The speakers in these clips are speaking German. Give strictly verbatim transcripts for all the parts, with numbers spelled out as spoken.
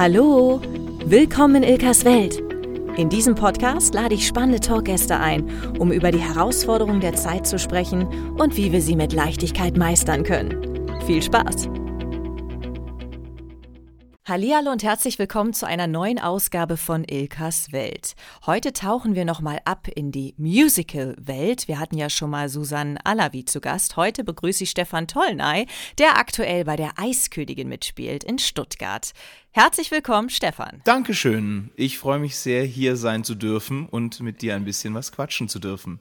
Hallo, willkommen in Ilkas Welt. In diesem Podcast lade ich spannende Talkgäste ein, um über die Herausforderungen der Zeit zu sprechen und wie wir sie mit Leichtigkeit meistern können. Viel Spaß! Hallihallo und herzlich willkommen zu einer neuen Ausgabe von Ilkas Welt. Heute tauchen wir nochmal ab in die Musical-Welt. Wir hatten ja schon mal Susanne Alavi zu Gast. Heute begrüße ich Stefan Tolnay, der aktuell bei der Eiskönigin mitspielt in Stuttgart. Herzlich willkommen, Stefan. Dankeschön. Ich freue mich sehr, hier sein zu dürfen und mit dir ein bisschen was quatschen zu dürfen.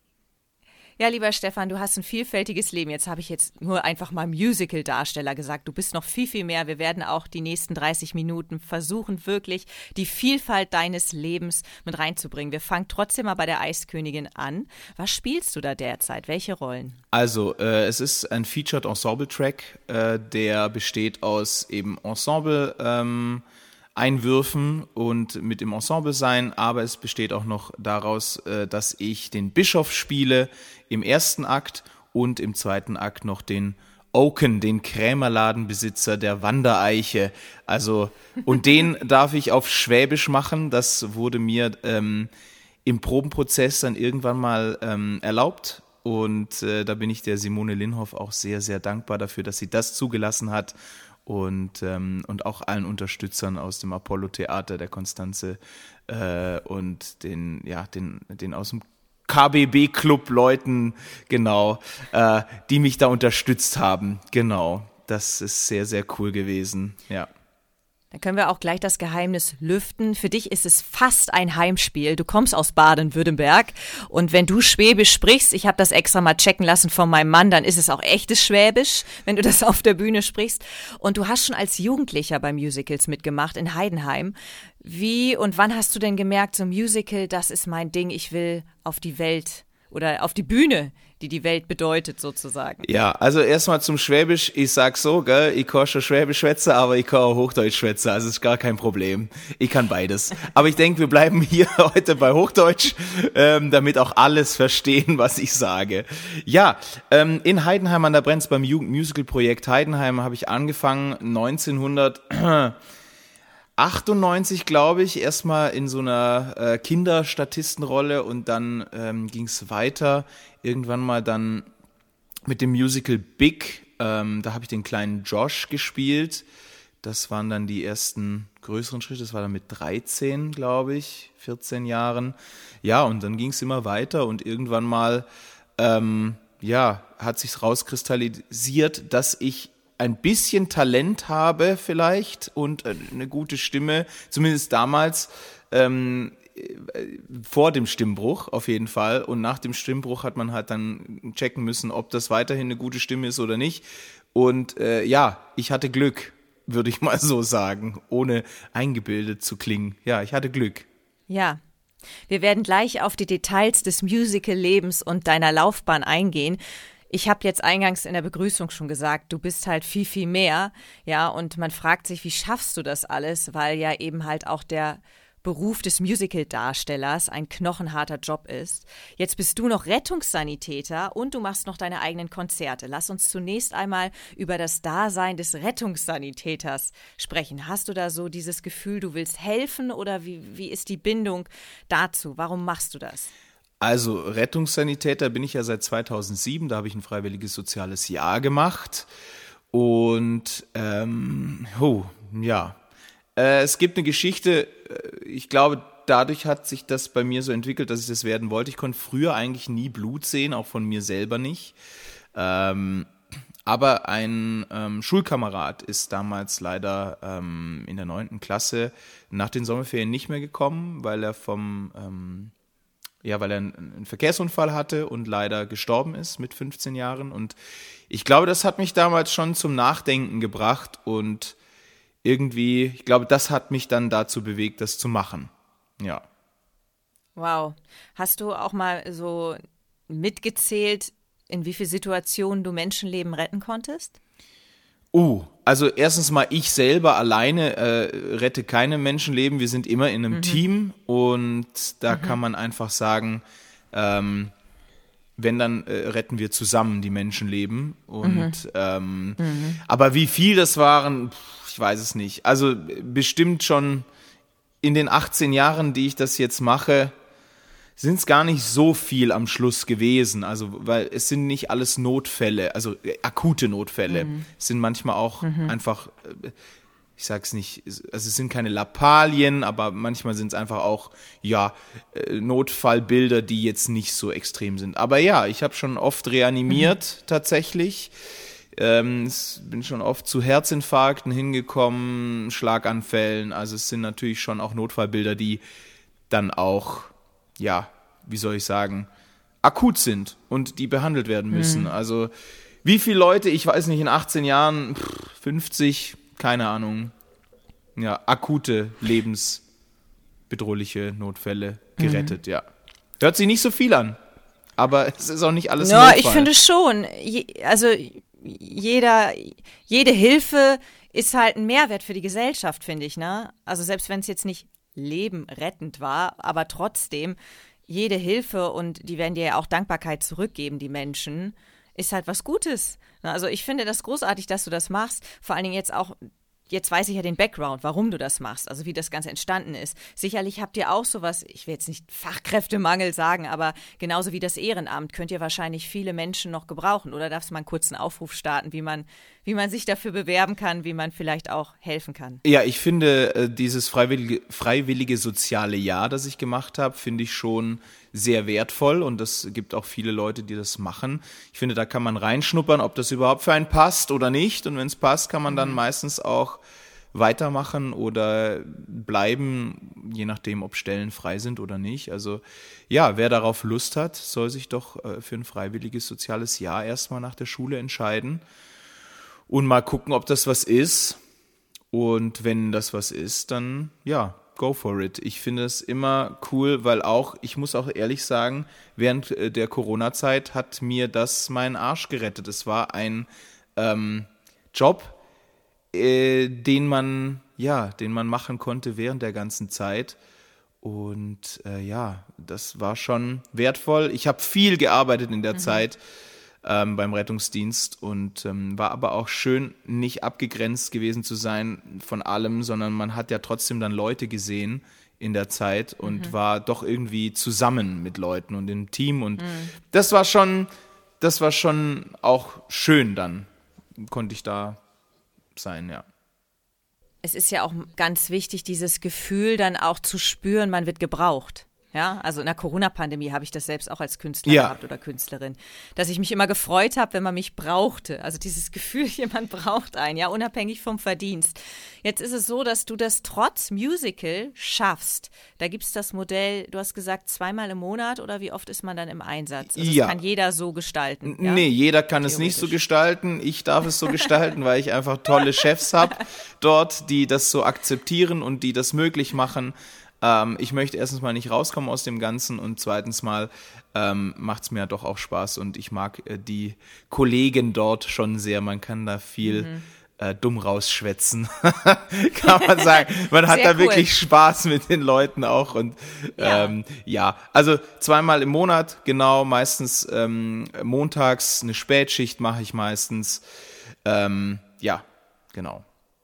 Ja, lieber Stefan, du hast ein vielfältiges Leben. Jetzt habe ich jetzt nur einfach mal Musical-Darsteller gesagt. Du bist noch viel, viel mehr. Wir werden auch die nächsten dreißig Minuten versuchen, wirklich die Vielfalt deines Lebens mit reinzubringen. Wir fangen trotzdem mal bei der Eiskönigin an. Was spielst du da derzeit? Welche Rollen? Also, äh, es ist ein Featured Ensemble-Track, äh, der besteht aus eben Ensemble- ähm, Einwürfen und mit dem Ensemble sein, aber es besteht auch noch daraus, dass ich den Bischof spiele im ersten Akt und im zweiten Akt noch den Oaken, den Krämerladenbesitzer der Wandereiche. Also, und den darf ich auf Schwäbisch machen. Das wurde mir ähm, im Probenprozess dann irgendwann mal ähm, erlaubt. Und äh, da bin ich der Simone Linhoff auch sehr, sehr dankbar dafür, dass sie das zugelassen hat. Und, ähm, und auch allen Unterstützern aus dem Apollo-Theater, der Konstanze äh, und den, ja, den, den aus dem K B B-Club-Leuten, genau, äh, die mich da unterstützt haben. Genau, das ist sehr, sehr cool gewesen, ja. Dann können wir auch gleich das Geheimnis lüften. Für dich ist es fast ein Heimspiel. Du kommst aus Baden-Württemberg und wenn du Schwäbisch sprichst, ich habe das extra mal checken lassen von meinem Mann, dann ist es auch echtes Schwäbisch, wenn du das auf der Bühne sprichst. Und du hast schon als Jugendlicher bei Musicals mitgemacht in Heidenheim. Wie und wann hast du denn gemerkt, so Musical, das ist mein Ding, ich will auf die Welt oder auf die Bühne, die die Welt bedeutet sozusagen? Ja, also erstmal zum Schwäbisch. Ich sag so, gell, ich kann schon Schwäbisch schwätzen, aber ich kann auch Hochdeutsch schwätzen, also ist gar kein Problem. Ich kann beides. Aber ich denke, wir bleiben hier heute bei Hochdeutsch, ähm, damit auch alles verstehen, was ich sage. Ja, ähm, in Heidenheim an der Brenz beim Jugendmusical-Projekt Heidenheim habe ich angefangen, neunzehnhundertachtundneunzig, glaube ich, erstmal in so einer äh, Kinderstatistenrolle und dann ähm, ging es weiter. Irgendwann mal dann mit dem Musical Big, ähm, da habe ich den kleinen Josh gespielt. Das waren dann die ersten größeren Schritte, das war dann mit dreizehn, glaube ich, vierzehn Jahren. Ja, und dann ging es immer weiter und irgendwann mal ähm, ja, hat sich rauskristallisiert, dass ich ein bisschen Talent habe vielleicht und eine gute Stimme, zumindest damals, ähm, vor dem Stimmbruch auf jeden Fall. Und nach dem Stimmbruch hat man halt dann checken müssen, ob das weiterhin eine gute Stimme ist oder nicht. Und äh, ja, ich hatte Glück, würde ich mal so sagen, ohne eingebildet zu klingen. Ja, ich hatte Glück. Ja. Wir werden gleich auf die Details des Musical-Lebens und deiner Laufbahn eingehen. Ich habe jetzt eingangs in der Begrüßung schon gesagt, du bist halt viel, viel mehr, ja, und man fragt sich, wie schaffst du das alles, weil ja eben halt auch der Beruf des Musical-Darstellers ein knochenharter Job ist. Jetzt bist du noch Rettungssanitäter und du machst noch deine eigenen Konzerte. Lass uns zunächst einmal über das Dasein des Rettungssanitäters sprechen. Hast du da so dieses Gefühl, du willst helfen oder wie, wie ist die Bindung dazu? Warum machst du das? Also Rettungssanitäter bin ich ja seit zweitausendsieben, da habe ich ein freiwilliges soziales Jahr gemacht und ähm, oh, ja, äh, es gibt eine Geschichte, ich glaube, dadurch hat sich das bei mir so entwickelt, dass ich das werden wollte. Ich konnte früher eigentlich nie Blut sehen, auch von mir selber nicht, ähm, aber ein ähm, Schulkamerad ist damals leider ähm, in der neunten Klasse nach den Sommerferien nicht mehr gekommen, weil er vom ähm, Ja, weil er einen Verkehrsunfall hatte und leider gestorben ist mit fünfzehn Jahren. Und ich glaube, das hat mich damals schon zum Nachdenken gebracht und irgendwie, ich glaube, das hat mich dann dazu bewegt, das zu machen. Ja. Wow. Hast du auch mal so mitgezählt, in wie vielen Situationen du Menschenleben retten konntest? Uh, also erstens mal, ich selber alleine äh, rette keine Menschenleben. Wir sind immer in einem mhm. Team und da mhm. kann man einfach sagen, ähm, wenn, dann äh, retten wir zusammen die Menschenleben. Und, mhm. Ähm, mhm. Aber wie viel das waren, ich weiß es nicht. Also bestimmt schon in den achtzehn Jahren, die ich das jetzt mache, sind es gar nicht so viel am Schluss gewesen. Also, weil es sind nicht alles Notfälle, also äh, akute Notfälle. Mhm. Es sind manchmal auch mhm. einfach, äh, ich sag's nicht, also es sind keine Lappalien, aber manchmal sind es einfach auch, ja, äh, Notfallbilder, die jetzt nicht so extrem sind. Aber ja, ich habe schon oft reanimiert, mhm. tatsächlich. Ähm, bin schon oft zu Herzinfarkten hingekommen, Schlaganfällen. Also es sind natürlich schon auch Notfallbilder, die dann auch, ja, wie soll ich sagen, akut sind und die behandelt werden müssen. Mhm. Also wie viele Leute, ich weiß nicht, in achtzehn Jahren, fünfzig, keine Ahnung, ja, akute, lebensbedrohliche Notfälle gerettet, mhm. ja. Hört sich nicht so viel an, aber es ist auch nicht alles Ja, Notfall. Ich finde schon, je, also jeder, jede Hilfe ist halt ein Mehrwert für die Gesellschaft, finde ich, ne? Also selbst wenn es jetzt nicht lebenrettend war, aber trotzdem, jede Hilfe, und die werden dir ja auch Dankbarkeit zurückgeben, die Menschen, ist halt was Gutes. Also ich finde das großartig, dass du das machst, vor allen Dingen jetzt auch, jetzt weiß ich ja den Background, warum du das machst, also wie das Ganze entstanden ist. Sicherlich habt ihr auch sowas, ich will jetzt nicht Fachkräftemangel sagen, aber genauso wie das Ehrenamt könnt ihr wahrscheinlich viele Menschen noch gebrauchen. Oder darfst du mal einen kurzen Aufruf starten, wie man, wie man sich dafür bewerben kann, wie man vielleicht auch helfen kann? Ja, ich finde dieses freiwillige, freiwillige soziale Jahr, das ich gemacht habe, finde ich schon sehr wertvoll, und es gibt auch viele Leute, die das machen. Ich finde, da kann man reinschnuppern, ob das überhaupt für einen passt oder nicht, und wenn es passt, kann man dann meistens auch weitermachen oder bleiben, je nachdem, ob Stellen frei sind oder nicht. Also ja, wer darauf Lust hat, soll sich doch für ein freiwilliges soziales Jahr erstmal nach der Schule entscheiden und mal gucken, ob das was ist. Und wenn das was ist, dann ja, go for it. Ich finde es immer cool, weil auch, ich muss auch ehrlich sagen, während der Corona-Zeit hat mir das meinen Arsch gerettet. Es war ein ähm, Job, äh, den man, ja, den man machen konnte während der ganzen Zeit. Und äh, ja, das war schon wertvoll. Ich habe viel gearbeitet in der mhm. Zeit ähm, beim Rettungsdienst und ähm, war aber auch schön, nicht abgegrenzt gewesen zu sein von allem, sondern man hat ja trotzdem dann Leute gesehen in der Zeit und mhm. war doch irgendwie zusammen mit Leuten und im Team, und mhm. das war schon, das war schon auch schön, dann konnte ich da sein, ja. Es ist ja auch ganz wichtig, dieses Gefühl dann auch zu spüren, man wird gebraucht. Ja, also in der Corona-Pandemie habe ich das selbst auch als Künstler ja. gehabt oder Künstlerin, dass ich mich immer gefreut habe, wenn man mich brauchte. Also dieses Gefühl, jemand braucht einen, ja, unabhängig vom Verdienst. Jetzt ist es so, dass du das trotz Musical schaffst. Da gibt es das Modell, du hast gesagt, zweimal im Monat, oder wie oft ist man dann im Einsatz? Also ja. das kann jeder so gestalten. Ja? Nee, jeder kann es nicht so gestalten. Ich darf es so gestalten, weil ich einfach tolle Chefs habe dort, die das so akzeptieren und die das möglich machen. Ähm, ich möchte erstens mal nicht rauskommen aus dem Ganzen, und zweitens mal ähm, macht es mir ja doch auch Spaß, und ich mag äh, die Kollegen dort schon sehr. Man kann da viel mhm. äh, dumm rausschwätzen, kann man sagen. Man hat sehr da cool. wirklich Spaß mit den Leuten auch, und ja, ähm, ja. also zweimal im Monat, genau, meistens ähm, montags eine Spätschicht mache ich meistens. Ähm, ja, genau.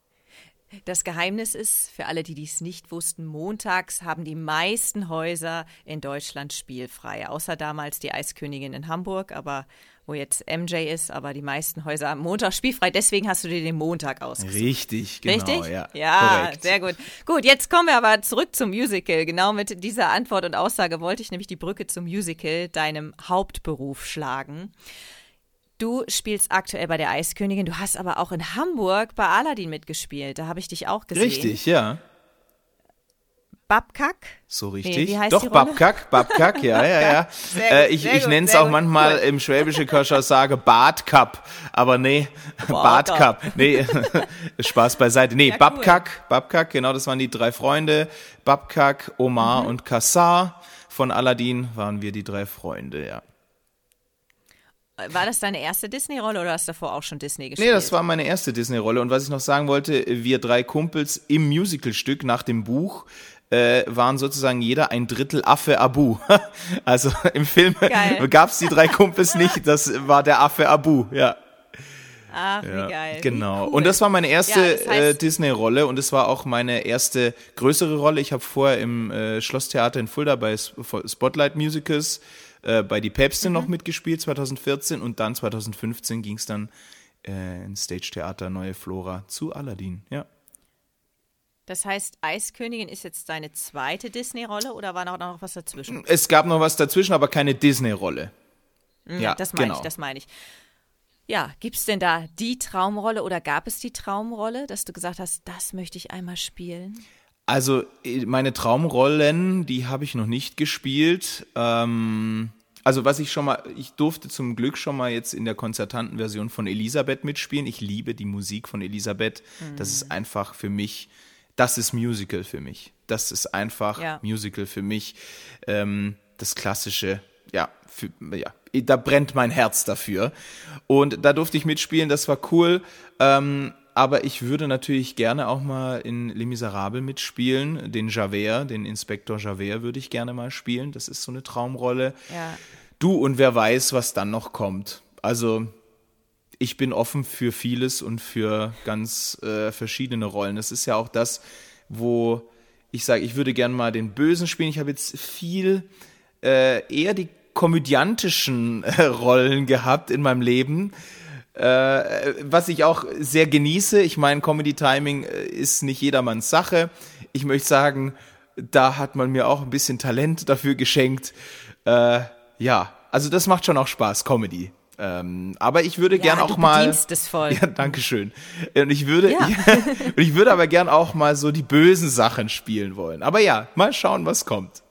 Das Geheimnis ist, für alle, die dies nicht wussten, montags haben die meisten Häuser in Deutschland spielfrei. Außer damals die Eiskönigin in Hamburg, aber wo jetzt M J ist, aber die meisten Häuser haben Montag spielfrei. Deswegen hast du dir den Montag ausgesucht. Richtig, genau. Richtig? Ja, ja korrekt. Sehr gut. Gut, jetzt kommen wir aber zurück zum Musical. Genau mit dieser Antwort und Aussage wollte ich nämlich die Brücke zum Musical, deinem Hauptberuf, schlagen. Du spielst aktuell bei der Eiskönigin, du hast aber auch in Hamburg bei Aladdin mitgespielt, da habe ich dich auch gesehen. Richtig, ja. Babkak? So richtig. Nee, wie heißt Doch, die Rolle? Babkak, Babkak, ja, ja, ja. Sehr äh, gut, ich sehr ich gut, nenne es sehr auch gut, manchmal cool. im schwäbischen Kirschhaus sage Badkap, aber nee, Badkap, nee, Spaß beiseite. Nee, ja, Babkak, cool. Babkak, genau, das waren die drei Freunde, Babkak, Omar mhm. und Kassar. Von Aladdin waren wir die drei Freunde, ja. War das deine erste Disney-Rolle oder hast du davor auch schon Disney gespielt? Nee, das war meine erste Disney-Rolle. Und was ich noch sagen wollte, wir drei Kumpels im Musicalstück nach dem Buch äh, waren sozusagen jeder ein Drittel Affe Abu. Also im Film gab es die drei Kumpels nicht, das war der Affe Abu, ja. Ach, ja, wie geil. Genau. Cool. Und das war meine erste ja, das heißt, äh, Disney-Rolle und es war auch meine erste größere Rolle. Ich habe vorher im äh, Schlosstheater in Fulda bei Spotlight Musicals äh, bei Die Päpstin mhm. noch mitgespielt, zwanzig vierzehn, und dann zwanzig fünfzehn ging es dann äh, ins Stage-Theater Neue Flora zu Aladdin, ja. Das heißt, Eiskönigin ist jetzt deine zweite Disney-Rolle oder war noch, noch was dazwischen? Es gab noch was dazwischen, aber keine Disney-Rolle. Mhm, ja, das meine genau. ich, das meine ich. Ja, gibt es denn da die Traumrolle oder gab es die Traumrolle, dass du gesagt hast, das möchte ich einmal spielen? Also meine Traumrollen, die habe ich noch nicht gespielt. Ähm, also was ich schon mal, ich durfte zum Glück schon mal jetzt in der konzertanten Version von Elisabeth mitspielen. Ich liebe die Musik von Elisabeth. Mhm. Das ist einfach für mich, das ist Musical für mich. Das ist einfach ja. Musical für mich. Ähm, das klassische, ja, für, ja, da brennt mein Herz dafür. Und da durfte ich mitspielen, das war cool. Ähm, aber ich würde natürlich gerne auch mal in Les Miserables mitspielen. Den Javert, den Inspektor Javert würde ich gerne mal spielen. Das ist so eine Traumrolle. Ja. Du, und wer weiß, was dann noch kommt. Also ich bin offen für vieles und für ganz äh, verschiedene Rollen. Das ist ja auch das, wo ich sage, ich würde gerne mal den Bösen spielen. Ich habe jetzt viel äh, eher die komödiantischen äh, Rollen gehabt in meinem Leben, äh, was ich auch sehr genieße. Ich meine, Comedy-Timing äh, ist nicht jedermanns Sache. Ich möchte sagen, da hat man mir auch ein bisschen Talent dafür geschenkt. Äh, ja, also das macht schon auch Spaß, Comedy. Ähm, aber ich würde ja, gern auch du mal. Bedienst es voll. Ja, danke schön. Und ich würde, ja. ja, und ich würde aber gern auch mal so die bösen Sachen spielen wollen. Aber ja, mal schauen, was kommt.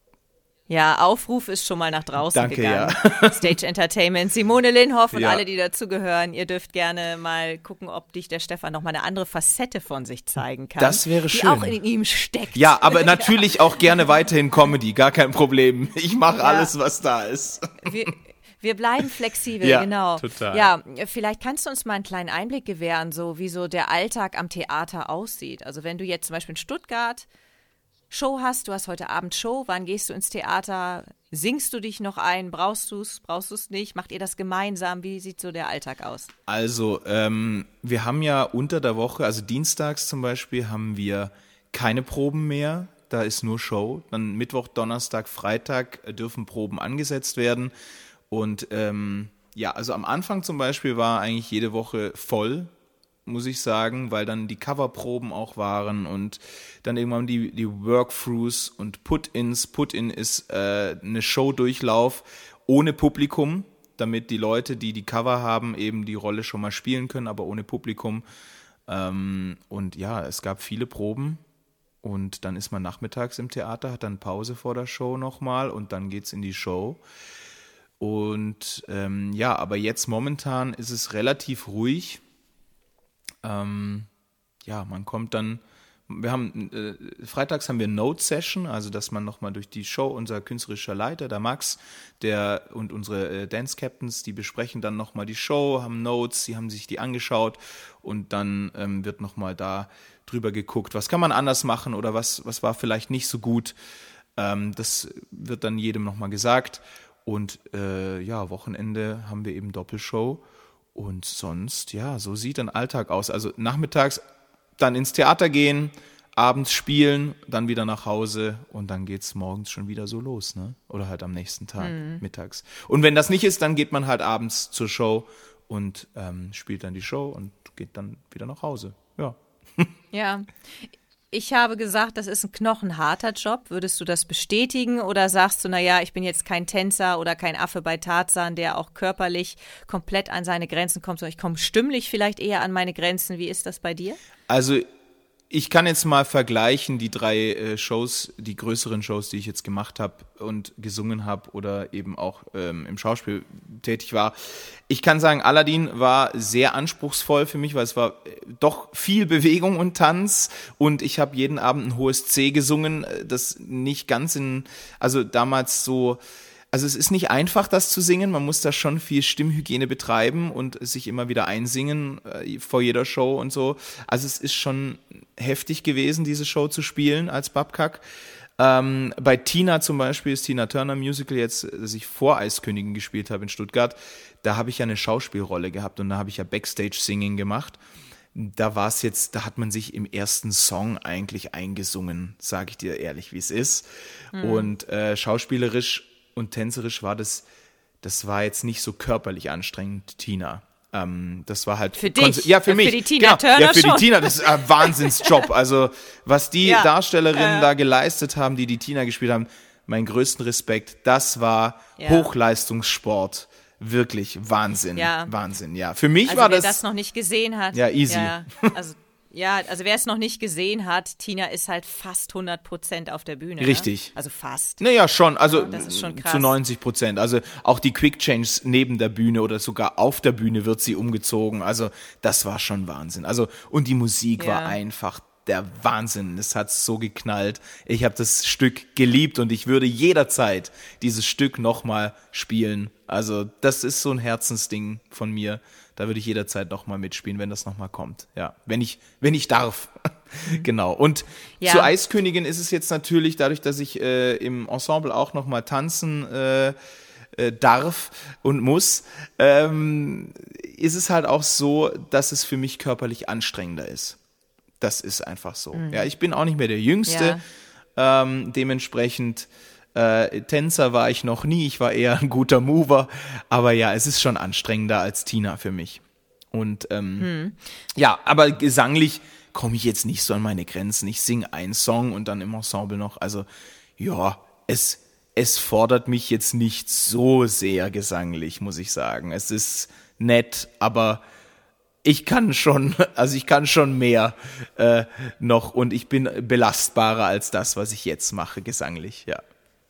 Ja, Aufruf ist schon mal nach draußen Danke, gegangen. Ja. Stage Entertainment, Simone Linhoff und ja. alle, die dazugehören. Ihr dürft gerne mal gucken, ob dich der Stefan noch mal eine andere Facette von sich zeigen kann. Das wäre die schön. Die auch in ihm steckt. Ja, aber natürlich auch gerne weiterhin Comedy, gar kein Problem. Ich mache ja. alles, was da ist. Wir, wir bleiben flexibel, ja, genau. Total. Ja, vielleicht kannst du uns mal einen kleinen Einblick gewähren, so wie so der Alltag am Theater aussieht. Also wenn du jetzt zum Beispiel in Stuttgart Show hast, du hast heute Abend Show, wann gehst du ins Theater? Singst du dich noch ein? Brauchst du es? Brauchst du es nicht? Macht ihr das gemeinsam? Wie sieht so der Alltag aus? Also, ähm, wir haben ja unter der Woche, also dienstags zum Beispiel, haben wir keine Proben mehr. Da ist nur Show. Dann Mittwoch, Donnerstag, Freitag dürfen Proben angesetzt werden. Und ähm, ja, also am Anfang zum Beispiel war eigentlich jede Woche voll, muss ich sagen, weil dann die Coverproben auch waren und dann irgendwann die, die Workthroughs und Put-ins. Put-in ist äh, eine Show-Durchlauf ohne Publikum, damit die Leute, die die Cover haben, eben die Rolle schon mal spielen können, aber ohne Publikum. Ähm, und ja, es gab viele Proben und dann ist man nachmittags im Theater, hat dann Pause vor der Show nochmal und dann geht's in die Show. Und ähm, ja, aber jetzt momentan ist es relativ ruhig. Ähm, ja, man kommt dann, wir haben, äh, freitags haben wir Note-Session, also dass man nochmal durch die Show, unser künstlerischer Leiter, der Max, der und unsere äh, Dance-Captains, die besprechen dann nochmal die Show, haben Notes, die haben sich die angeschaut und dann ähm, wird nochmal da drüber geguckt, was kann man anders machen oder was, was war vielleicht nicht so gut. Ähm, das wird dann jedem nochmal gesagt und äh, ja, Wochenende haben wir eben Doppelshow. Und sonst, ja, so sieht ein Alltag aus. Also nachmittags dann ins Theater gehen, abends spielen, dann wieder nach Hause und dann geht's morgens schon wieder so los, ne? Oder halt am nächsten Tag, mhm. mittags. Und wenn das nicht ist, dann geht man halt abends zur Show und ähm, spielt dann die Show und geht dann wieder nach Hause. Ja. Ja. Ich habe gesagt, das ist ein knochenharter Job. Würdest du das bestätigen oder sagst du, naja, ich bin jetzt kein Tänzer oder kein Affe bei Tarzan, der auch körperlich komplett an seine Grenzen kommt, sondern ich komme stimmlich vielleicht eher an meine Grenzen. Wie ist das bei dir? Also ich kann jetzt mal vergleichen, die drei äh, Shows, die größeren Shows, die ich jetzt gemacht habe und gesungen habe oder eben auch ähm, im Schauspiel tätig war. Ich kann sagen, Aladdin war sehr anspruchsvoll für mich, weil es war doch viel Bewegung und Tanz und ich habe jeden Abend ein hohes C gesungen, das nicht ganz in, also damals so, also es ist nicht einfach, das zu singen, man muss da schon viel Stimmhygiene betreiben und sich immer wieder einsingen äh, vor jeder Show und so. Also es ist schon heftig gewesen, diese Show zu spielen als Babkak. Ähm, bei Tina zum Beispiel, das Tina Turner Musical jetzt, das ich vor Eiskönigin gespielt habe in Stuttgart, da habe ich ja eine Schauspielrolle gehabt und da habe ich ja Backstage-Singing gemacht. Da war es jetzt, da hat man sich im ersten Song eigentlich eingesungen, sage ich dir ehrlich, wie es ist. Mhm. Und äh, schauspielerisch und tänzerisch war das, das war jetzt nicht so körperlich anstrengend, Tina. Ähm, das war halt für dich, ja für mich, für die Tina genau. Turner ja für schon. die Tina, das ist ein Wahnsinnsjob. Also was die ja. Darstellerinnen äh. da geleistet haben, die die Tina gespielt haben, meinen größten Respekt. Das war ja. Hochleistungssport, wirklich Wahnsinn, ja. Wahnsinn. Ja, für mich also war wer das. Wer das noch nicht gesehen hat, ja easy. Ja, also Ja, also wer es noch nicht gesehen hat, Tina ist halt fast hundert Prozent auf der Bühne. Richtig. Ne? Also fast. Naja, schon, also ja, das ist schon krass. Zu neunzig Prozent. Also auch die Quick Changes neben der Bühne oder sogar auf der Bühne wird sie umgezogen. Also das war schon Wahnsinn. Also und die Musik ja. war einfach der Wahnsinn. Es hat so geknallt. Ich habe das Stück geliebt und ich würde jederzeit dieses Stück nochmal spielen. Also das ist so ein Herzensding von mir. Da würde ich jederzeit nochmal mitspielen, wenn das nochmal kommt. Ja, wenn ich, wenn ich darf. Mhm. Genau. Und ja. Zur Eiskönigin ist es jetzt natürlich, dadurch, dass ich äh, im Ensemble auch nochmal tanzen äh, äh, darf und muss, ähm, ist es halt auch so, dass es für mich körperlich anstrengender ist. Das ist einfach so. Mhm. Ja, ich bin auch nicht mehr der Jüngste. Ja. Ähm, dementsprechend Äh, Tänzer war ich noch nie, ich war eher ein guter Mover, aber ja, es ist schon anstrengender als Tina für mich. Und ähm, hm. ja, aber gesanglich komme ich jetzt nicht so an meine Grenzen. Ich singe einen Song und dann im Ensemble noch. Also ja, es, es fordert mich jetzt nicht so sehr gesanglich, muss ich sagen. Es ist nett, aber ich kann schon, also ich kann schon mehr äh, noch und ich bin belastbarer als das, was ich jetzt mache, gesanglich, ja.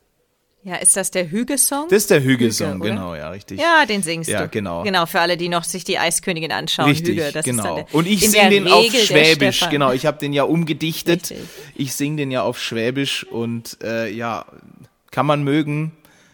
Ja, ist das der Hüge-Song? Das ist der Hüge-Song, Hüge, genau, ja, richtig. Ja, den singst ja, du. Genau. Genau, für alle, die noch sich die Eiskönigin anschauen. Richtig, Hüge, das genau. Ist dann der, und ich singe den auf Schwäbisch, genau. Ich habe den ja umgedichtet. Richtig. Ich singe den ja auf Schwäbisch und äh, ja, kann man mögen,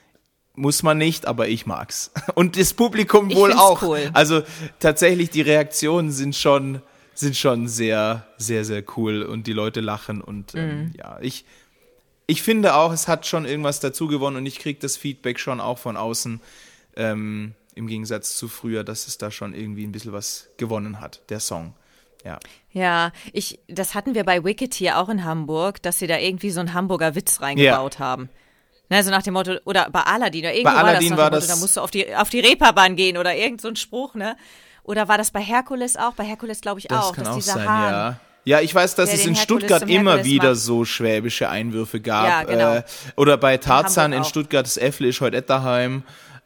muss man nicht, aber ich mag's. Und das Publikum ich wohl auch. Cool. Also tatsächlich, die Reaktionen sind schon, sind schon sehr, sehr, sehr cool und die Leute lachen und ähm, mhm. ja, ich Ich finde auch, es hat schon irgendwas dazu gewonnen und ich kriege das Feedback schon auch von außen, ähm, im Gegensatz zu früher, dass es da schon irgendwie ein bisschen was gewonnen hat, der Song. Ja, ja ich, das hatten wir bei Wicked hier auch in Hamburg, dass sie da irgendwie so einen Hamburger Witz reingebaut ja. haben. Ne, so nach dem Motto, oder bei Aladdin, oder irgendwo bei Aladdin war das, nach war dem Motto, das da musst du auf die, auf die Reeperbahn gehen oder irgend so ein Spruch, ne? Oder war das bei Herkules auch? Bei Herkules glaube ich das auch, kann dass auch dieser sein, Hahn, ja. Ja, ich weiß, dass es in Stuttgart immer wieder macht. so schwäbische Einwürfe gab. Ja, genau. äh, oder bei Tarzan in, in auch. Stuttgart, das Äffle ist heute daheim.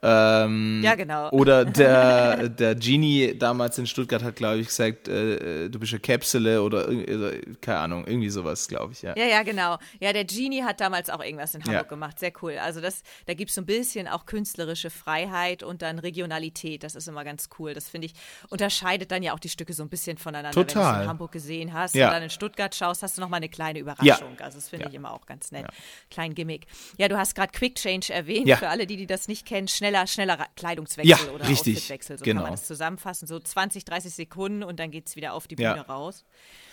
Ähm, ja, genau. Oder der, der Genie damals in Stuttgart hat, glaube ich, gesagt, äh, du bist eine Käpsele oder, oder keine Ahnung, irgendwie sowas, glaube ich, ja. Ja, ja, genau. Ja, der Genie hat damals auch irgendwas in Hamburg ja. gemacht. Sehr cool. Also das, da gibt es so ein bisschen auch künstlerische Freiheit und dann Regionalität. Das ist immer ganz cool. Das, finde ich, unterscheidet dann ja auch die Stücke so ein bisschen voneinander. Total. Wenn du es in Hamburg gesehen hast ja. und dann in Stuttgart schaust, hast du nochmal eine kleine Überraschung. Ja. Also das finde ja. ich immer auch ganz nett. Ja. Klein Gimmick. Ja, du hast gerade Quick Change erwähnt. Ja. Für alle, die, die das nicht kennen, schneller, schneller Kleidungswechsel ja, oder richtig. Outfitwechsel. So genau. kann man das zusammenfassen. So zwanzig, dreißig Sekunden und dann geht es wieder auf die Bühne ja. raus.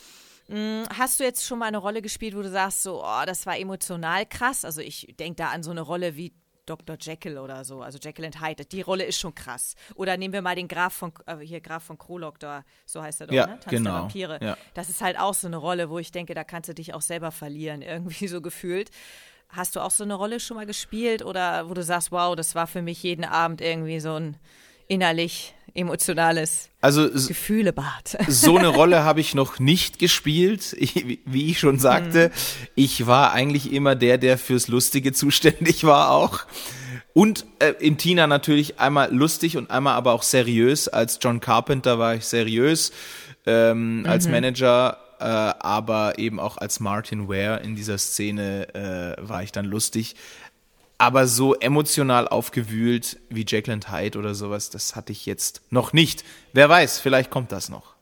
Hast du jetzt schon mal eine Rolle gespielt, wo du sagst, so, oh, das war emotional krass? Also ich denke da an so eine Rolle wie Doktor Jekyll oder so, also Jekyll and Hyde. Die Rolle ist schon krass. Oder nehmen wir mal den Graf von, äh, hier Graf von Krolok da, so heißt er doch, ja, ne? Tanz genau. der Vampire. Ja. Das ist halt auch so eine Rolle, wo ich denke, da kannst du dich auch selber verlieren, irgendwie so gefühlt. Hast du auch so eine Rolle schon mal gespielt oder wo du sagst, wow, das war für mich jeden Abend irgendwie so ein innerlich emotionales also, Gefühlebad. So eine Rolle habe ich noch nicht gespielt. Ich, wie ich schon sagte, hm. ich war eigentlich immer der, der fürs Lustige zuständig war auch. Und äh, in Tina natürlich einmal lustig und einmal aber auch seriös. Als John Carpenter war ich seriös, ähm, mhm. als Manager, äh, aber eben auch als Martin Ware in dieser Szene äh, war ich dann lustig. Aber so emotional aufgewühlt wie Jekyll and Hyde oder sowas, das hatte ich jetzt noch nicht. Wer weiß, vielleicht kommt das noch.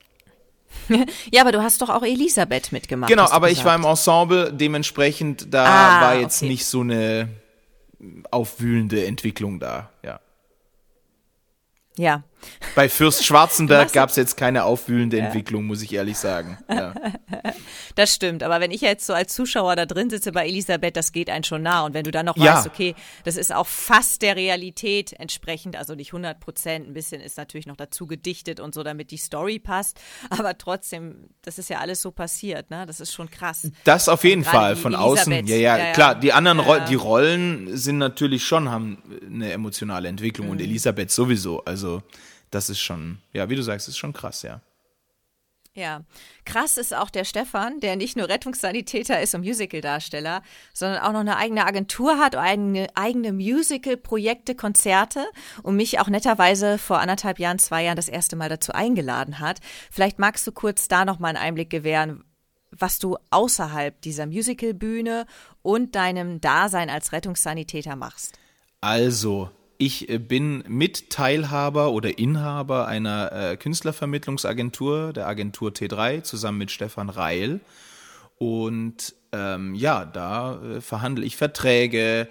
Ja, aber du hast doch auch Elisabeth mitgemacht. Genau, aber ich war im Ensemble, dementsprechend, da ah, war jetzt okay. nicht so eine aufwühlende Entwicklung da, ja. Ja. Bei Fürst Schwarzenberg gab es jetzt keine aufwühlende ja. Entwicklung, muss ich ehrlich sagen. Ja. Das stimmt, aber wenn ich jetzt so als Zuschauer da drin sitze bei Elisabeth, das geht einen schon nah. Und wenn du dann noch Ja. weißt, okay, das ist auch fast der Realität entsprechend, also nicht hundert Prozent, ein bisschen ist natürlich noch dazu gedichtet und so, damit die Story passt. Aber trotzdem, das ist ja alles so passiert, ne? Das ist schon krass. Das auf jeden Gerade Fall, die von Elisabeth. außen. Ja, ja, Ja, ja. klar, die anderen Ja, Ro- ja. die Rollen sind natürlich schon, haben eine emotionale Entwicklung Mhm. und Elisabeth sowieso. Also das ist schon, ja, wie du sagst, ist schon krass, ja. Ja, krass ist auch der Stefan, der nicht nur Rettungssanitäter ist und Musicaldarsteller, sondern auch noch eine eigene Agentur hat, eigene, eigene Musical-Projekte, Konzerte und mich auch netterweise vor anderthalb Jahren, zwei Jahren das erste Mal dazu eingeladen hat. Vielleicht magst du kurz da noch mal einen Einblick gewähren, was du außerhalb dieser Musicalbühne und deinem Dasein als Rettungssanitäter machst. Also, ich äh, bin Mitteilhaber oder Inhaber einer äh, Künstlervermittlungsagentur, der Agentur T drei, zusammen mit Stefan Reil. Und ähm, ja, da äh, verhandle ich Verträge,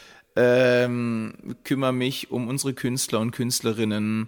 ähm, kümmere mich um unsere Künstler und Künstlerinnen,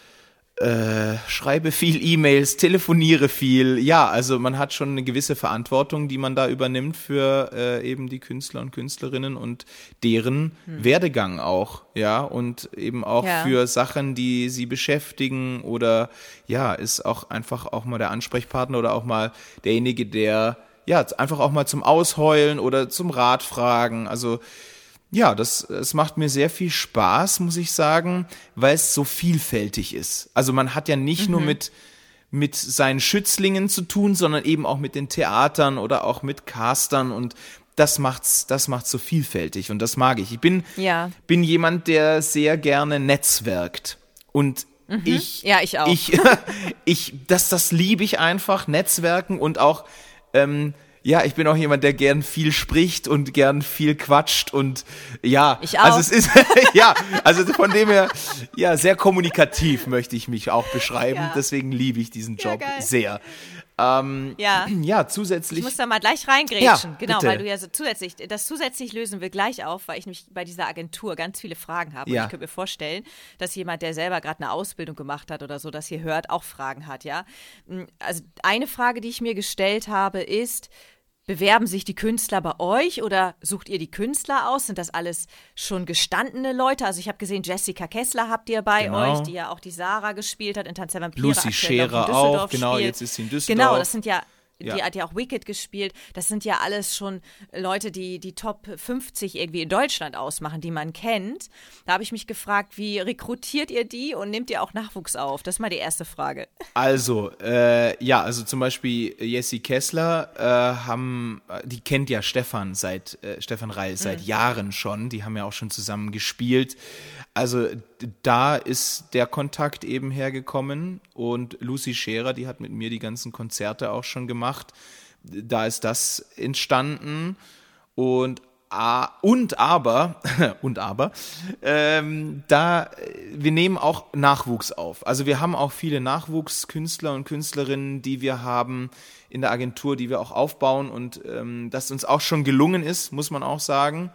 äh, schreibe viel E-Mails, telefoniere viel. Ja, also man hat schon eine gewisse Verantwortung, die man da übernimmt für äh, eben die Künstler und Künstlerinnen und deren hm. Werdegang auch, ja, und eben auch Ja. für Sachen, die sie beschäftigen oder ja, ist auch einfach auch mal der Ansprechpartner oder auch mal derjenige, der ja einfach auch mal zum Ausheulen oder zum Rat fragen, also ja, das, es macht mir sehr viel Spaß, muss ich sagen, weil es so vielfältig ist. Also man hat ja nicht mhm. nur mit, mit seinen Schützlingen zu tun, sondern eben auch mit den Theatern oder auch mit Castern und das macht's, das macht's so vielfältig und das mag ich. Ich bin, Ja. bin jemand, der sehr gerne netzwerkt und Mhm. ich, Ja, ich auch. ich, ich, das, das liebe ich einfach, Netzwerken und auch, ähm, ja, ich bin auch jemand, der gern viel spricht und gern viel quatscht und ja, Ich auch. also es ist, ja, also von dem her, ja, sehr kommunikativ möchte ich mich auch beschreiben, Ja. deswegen liebe ich diesen Ja, Job geil. sehr. Ähm, Ja. ja, zusätzlich. Ich muss da mal gleich reingrätschen, Ja, genau, bitte. weil du ja so zusätzlich, das zusätzlich lösen wir gleich auf, weil ich nämlich bei dieser Agentur ganz viele Fragen habe. Ja. Und ich könnte mir vorstellen, dass jemand, der selber gerade eine Ausbildung gemacht hat oder so, das hier hört, auch Fragen hat, ja. Also eine Frage, die ich mir gestellt habe, ist, bewerben sich die Künstler bei euch oder sucht ihr die Künstler aus? Sind das alles schon gestandene Leute? Also ich habe gesehen, Jessica Kessler habt ihr bei Genau. euch, die ja auch die Sarah gespielt hat in Tanz der Vampire. Lucy aktuell noch in Scherer Düsseldorf auch, genau, spielt. jetzt ist sie in Düsseldorf. Genau, das sind ja, Ja. die hat ja auch Wicked gespielt. Das sind ja alles schon Leute, die die Top fünfzig irgendwie in Deutschland ausmachen, die man kennt. Da habe ich mich gefragt, wie rekrutiert ihr die und nehmt ihr auch Nachwuchs auf? Das ist mal die erste Frage. Also, äh, ja, also zum Beispiel Jessie Kessler, äh, haben, die kennt ja Stefan seit, äh, Stefan Reil seit Mhm. Jahren schon, die haben ja auch schon zusammen gespielt. Also d- da ist der Kontakt eben hergekommen und Lucy Scherer, die hat mit mir die ganzen Konzerte auch schon gemacht. Da ist das entstanden und Ah, und aber, und aber, ähm, da, wir nehmen auch Nachwuchs auf. Also wir haben auch viele Nachwuchskünstler und Künstlerinnen, die wir haben in der Agentur, die wir auch aufbauen und ähm, das uns auch schon gelungen ist, muss man auch sagen.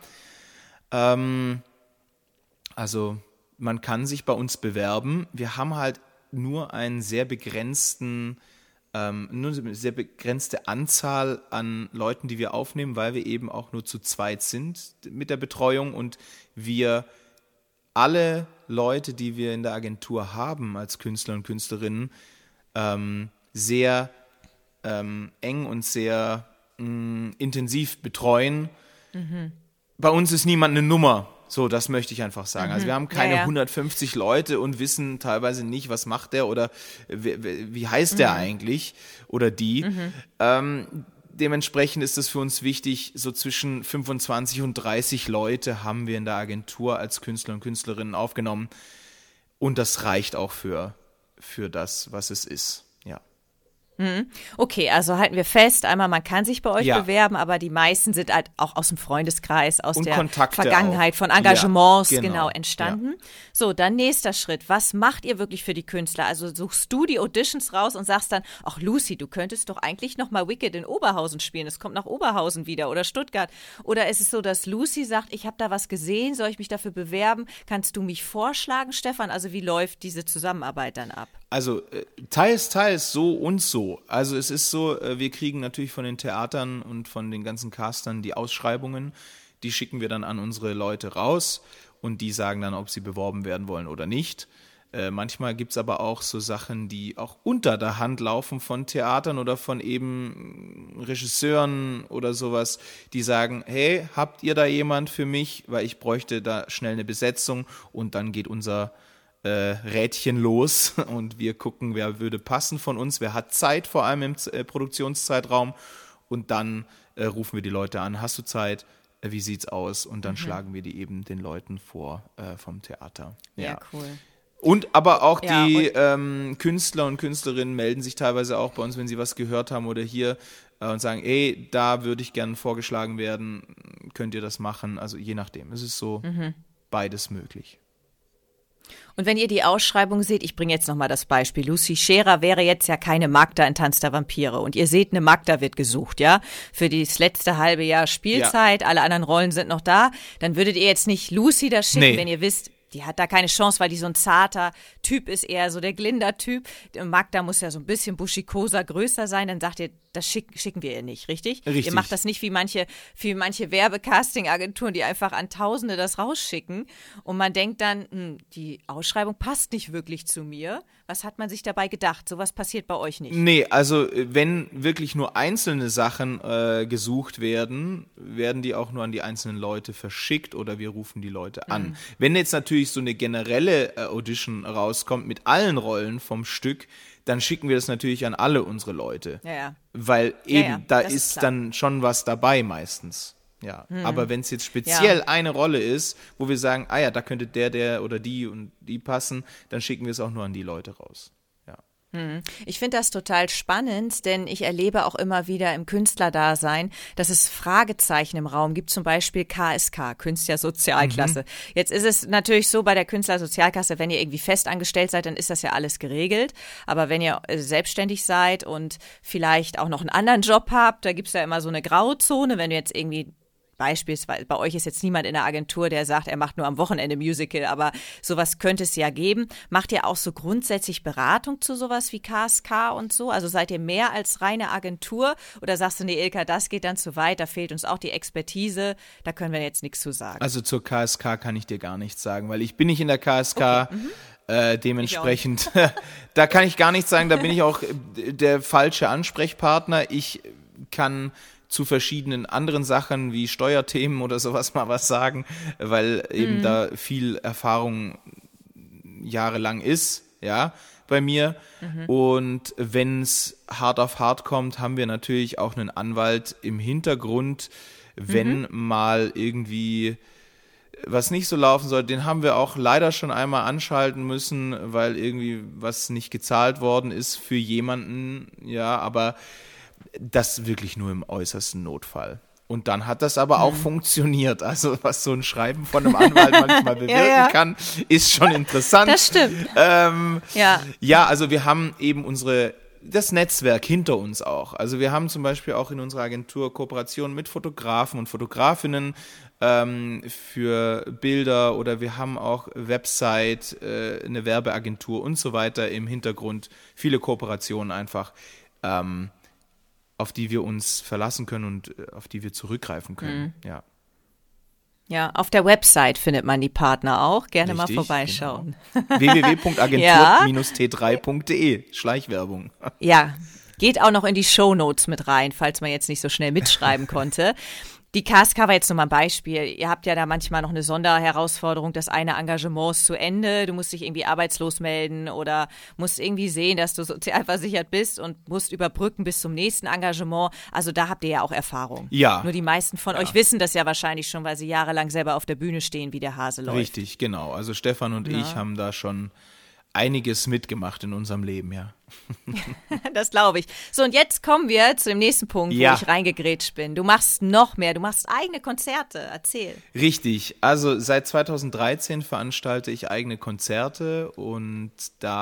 Ähm, also man kann sich bei uns bewerben. Wir haben halt nur einen sehr begrenzten Ähm, nur eine sehr begrenzte Anzahl an Leuten, die wir aufnehmen, weil wir eben auch nur zu zweit sind mit der Betreuung und wir alle Leute, die wir in der Agentur haben als Künstler und Künstlerinnen, ähm, sehr ähm, eng und sehr mh, intensiv betreuen. Mhm. Bei uns ist niemand eine Nummer. So, das möchte ich einfach sagen. Mhm. Also wir haben keine ja, ja. hundertfünfzig Leute und wissen teilweise nicht, was macht der oder wie, wie heißt der mhm. eigentlich oder die. Mhm. Ähm, dementsprechend ist es für uns wichtig, so zwischen fünfundzwanzig und dreißig Leute haben wir in der Agentur als Künstler und Künstlerinnen aufgenommen. Und das reicht auch für, für das, was es ist. Ja. Okay, also halten wir fest, einmal man kann sich bei euch ja. bewerben, aber die meisten sind halt auch aus dem Freundeskreis, aus und der Kontakte Vergangenheit, auch. von Engagements ja, genau. genau entstanden. Ja. So, dann nächster Schritt. Was macht ihr wirklich für die Künstler? Also suchst du die Auditions raus und sagst dann, ach Lucy, du könntest doch eigentlich noch mal Wicked in Oberhausen spielen. Es kommt nach Oberhausen wieder oder Stuttgart. Oder ist es so, dass Lucy sagt, ich habe da was gesehen, soll ich mich dafür bewerben? Kannst du mich vorschlagen, Stefan? Also wie läuft diese Zusammenarbeit dann ab? Also äh, teils, teils, so und so. Also es ist so, äh, wir kriegen natürlich von den Theatern und von den ganzen Castern die Ausschreibungen, die schicken wir dann an unsere Leute raus und die sagen dann, ob sie beworben werden wollen oder nicht. Äh, manchmal gibt es aber auch so Sachen, die auch unter der Hand laufen von Theatern oder von eben Regisseuren oder sowas, die sagen, hey, habt ihr da jemand für mich, weil ich bräuchte da schnell eine Besetzung und dann geht unser Äh, Rädchen los und wir gucken, wer würde passen von uns, wer hat Zeit, vor allem im Z- äh, Produktionszeitraum und dann äh, rufen wir die Leute an, hast du Zeit, äh, wie sieht's aus und dann mhm. schlagen wir die eben den Leuten vor äh, vom Theater. Ja, ja, cool. Und aber auch ja, die und ähm, Künstler und Künstlerinnen melden sich teilweise auch bei uns, wenn sie was gehört haben oder hier äh, und sagen, ey, da würde ich gerne vorgeschlagen werden, könnt ihr das machen, also je nachdem, es ist so mhm. beides möglich. Und wenn ihr die Ausschreibung seht, ich bringe jetzt nochmal das Beispiel, Lucy Scherer wäre jetzt ja keine Magda in Tanz der Vampire und ihr seht, eine Magda wird gesucht, ja, für das letzte halbe Jahr Spielzeit, ja. Alle anderen Rollen sind noch da, dann würdet ihr jetzt nicht Lucy da schicken, nee. Wenn ihr wisst, die hat da keine Chance, weil die so ein zarter Typ ist, eher so der Glinder-Typ. Magda muss ja so ein bisschen buschikoser, größer sein. Dann sagt ihr, das schick, schicken wir ihr nicht, richtig? Richtig. Ihr macht das nicht wie manche, wie manche Werbecasting-Agenturen, die einfach an Tausende das rausschicken. Und man denkt dann, hm, die Ausschreibung passt nicht wirklich zu mir. Was hat man sich dabei gedacht? Sowas passiert bei euch nicht. Nee, also wenn wirklich nur einzelne Sachen äh, gesucht werden, werden die auch nur an die einzelnen Leute verschickt oder wir rufen die Leute an. Mhm. Wenn jetzt natürlich so eine generelle äh, Audition rauskommt mit allen Rollen vom Stück, dann schicken wir das natürlich an alle unsere Leute. Ja, ja. Weil eben, ja, ja, da ist, ist dann schon was dabei meistens. Ja, hm. Aber wenn es jetzt speziell ja. eine Rolle ist, wo wir sagen, ah ja, da könnte der, der oder die und die passen, dann schicken wir es auch nur an die Leute raus. Ja. Hm. Ich finde das total spannend, denn ich erlebe auch immer wieder im Künstlerdasein, dass es Fragezeichen im Raum gibt, zum Beispiel K S K, Künstlersozialklasse. Mhm. Jetzt ist es natürlich so bei der Künstlersozialkasse, wenn ihr irgendwie festangestellt seid, dann ist das ja alles geregelt. Aber wenn ihr selbstständig seid und vielleicht auch noch einen anderen Job habt, da gibt es ja immer so eine Grauzone, wenn du jetzt irgendwie beispielsweise, bei euch ist jetzt niemand in der Agentur, der sagt, er macht nur am Wochenende Musical, aber sowas könnte es ja geben. Macht ihr auch so grundsätzlich Beratung zu sowas wie K S K und so? Also seid ihr mehr als reine Agentur oder sagst du, nee, Ilka, das geht dann zu weit, da fehlt uns auch die Expertise, da können wir jetzt nichts zu sagen. Also zur K S K kann ich dir gar nichts sagen, weil ich bin nicht in der K S K, okay. mhm. äh, dementsprechend, da kann ich gar nichts sagen, da bin ich auch der falsche Ansprechpartner. Ich kann zu verschiedenen anderen Sachen wie Steuerthemen oder sowas mal was sagen, weil eben mhm. da viel Erfahrung jahrelang ist, ja, bei mir. Mhm. Und wenn es hart auf hart kommt, haben wir natürlich auch einen Anwalt im Hintergrund, wenn mhm. mal irgendwie was nicht so laufen soll, den haben wir auch leider schon einmal anschalten müssen, weil irgendwie was nicht gezahlt worden ist für jemanden, ja, aber das wirklich nur im äußersten Notfall. Und dann hat das aber auch mhm. funktioniert. Also was so ein Schreiben von einem Anwalt manchmal bewirken ja, ja. kann, ist schon interessant. Das stimmt. Ähm, ja. ja, also wir haben eben unsere das Netzwerk hinter uns auch. Also wir haben zum Beispiel auch in unserer Agentur Kooperationen mit Fotografen und Fotografinnen ähm, für Bilder oder wir haben auch Website, äh, eine Werbeagentur und so weiter im Hintergrund. Viele Kooperationen einfach. Ähm, auf die wir uns verlassen können und auf die wir zurückgreifen können. Mhm. Ja. Ja, auf der Website findet man die Partner auch. Gerne Richtig, mal vorbeischauen. Genau. w w w punkt agentur t drei punkt d e Schleichwerbung. Ja, geht auch noch in die Shownotes mit rein, falls man jetzt nicht so schnell mitschreiben konnte. Die K S K war jetzt nur mal ein Beispiel. Ihr habt ja da manchmal noch eine Sonderherausforderung. Das eine Engagement ist zu Ende. Du musst dich irgendwie arbeitslos melden oder musst irgendwie sehen, dass du sozialversichert bist und musst überbrücken bis zum nächsten Engagement. Also da habt ihr ja auch Erfahrung. Ja. Nur die meisten von ja. euch wissen das ja wahrscheinlich schon, weil sie jahrelang selber auf der Bühne stehen, wie der Hase läuft. Richtig, genau. Also Stefan und ja. ich haben da schon einiges mitgemacht in unserem Leben, ja. Das glaube ich. So, und jetzt kommen wir zu dem nächsten Punkt, ja. wo ich reingegrätscht bin. Du machst noch mehr, du machst eigene Konzerte. Erzähl. Richtig. Also seit zweitausenddreizehn veranstalte ich eigene Konzerte und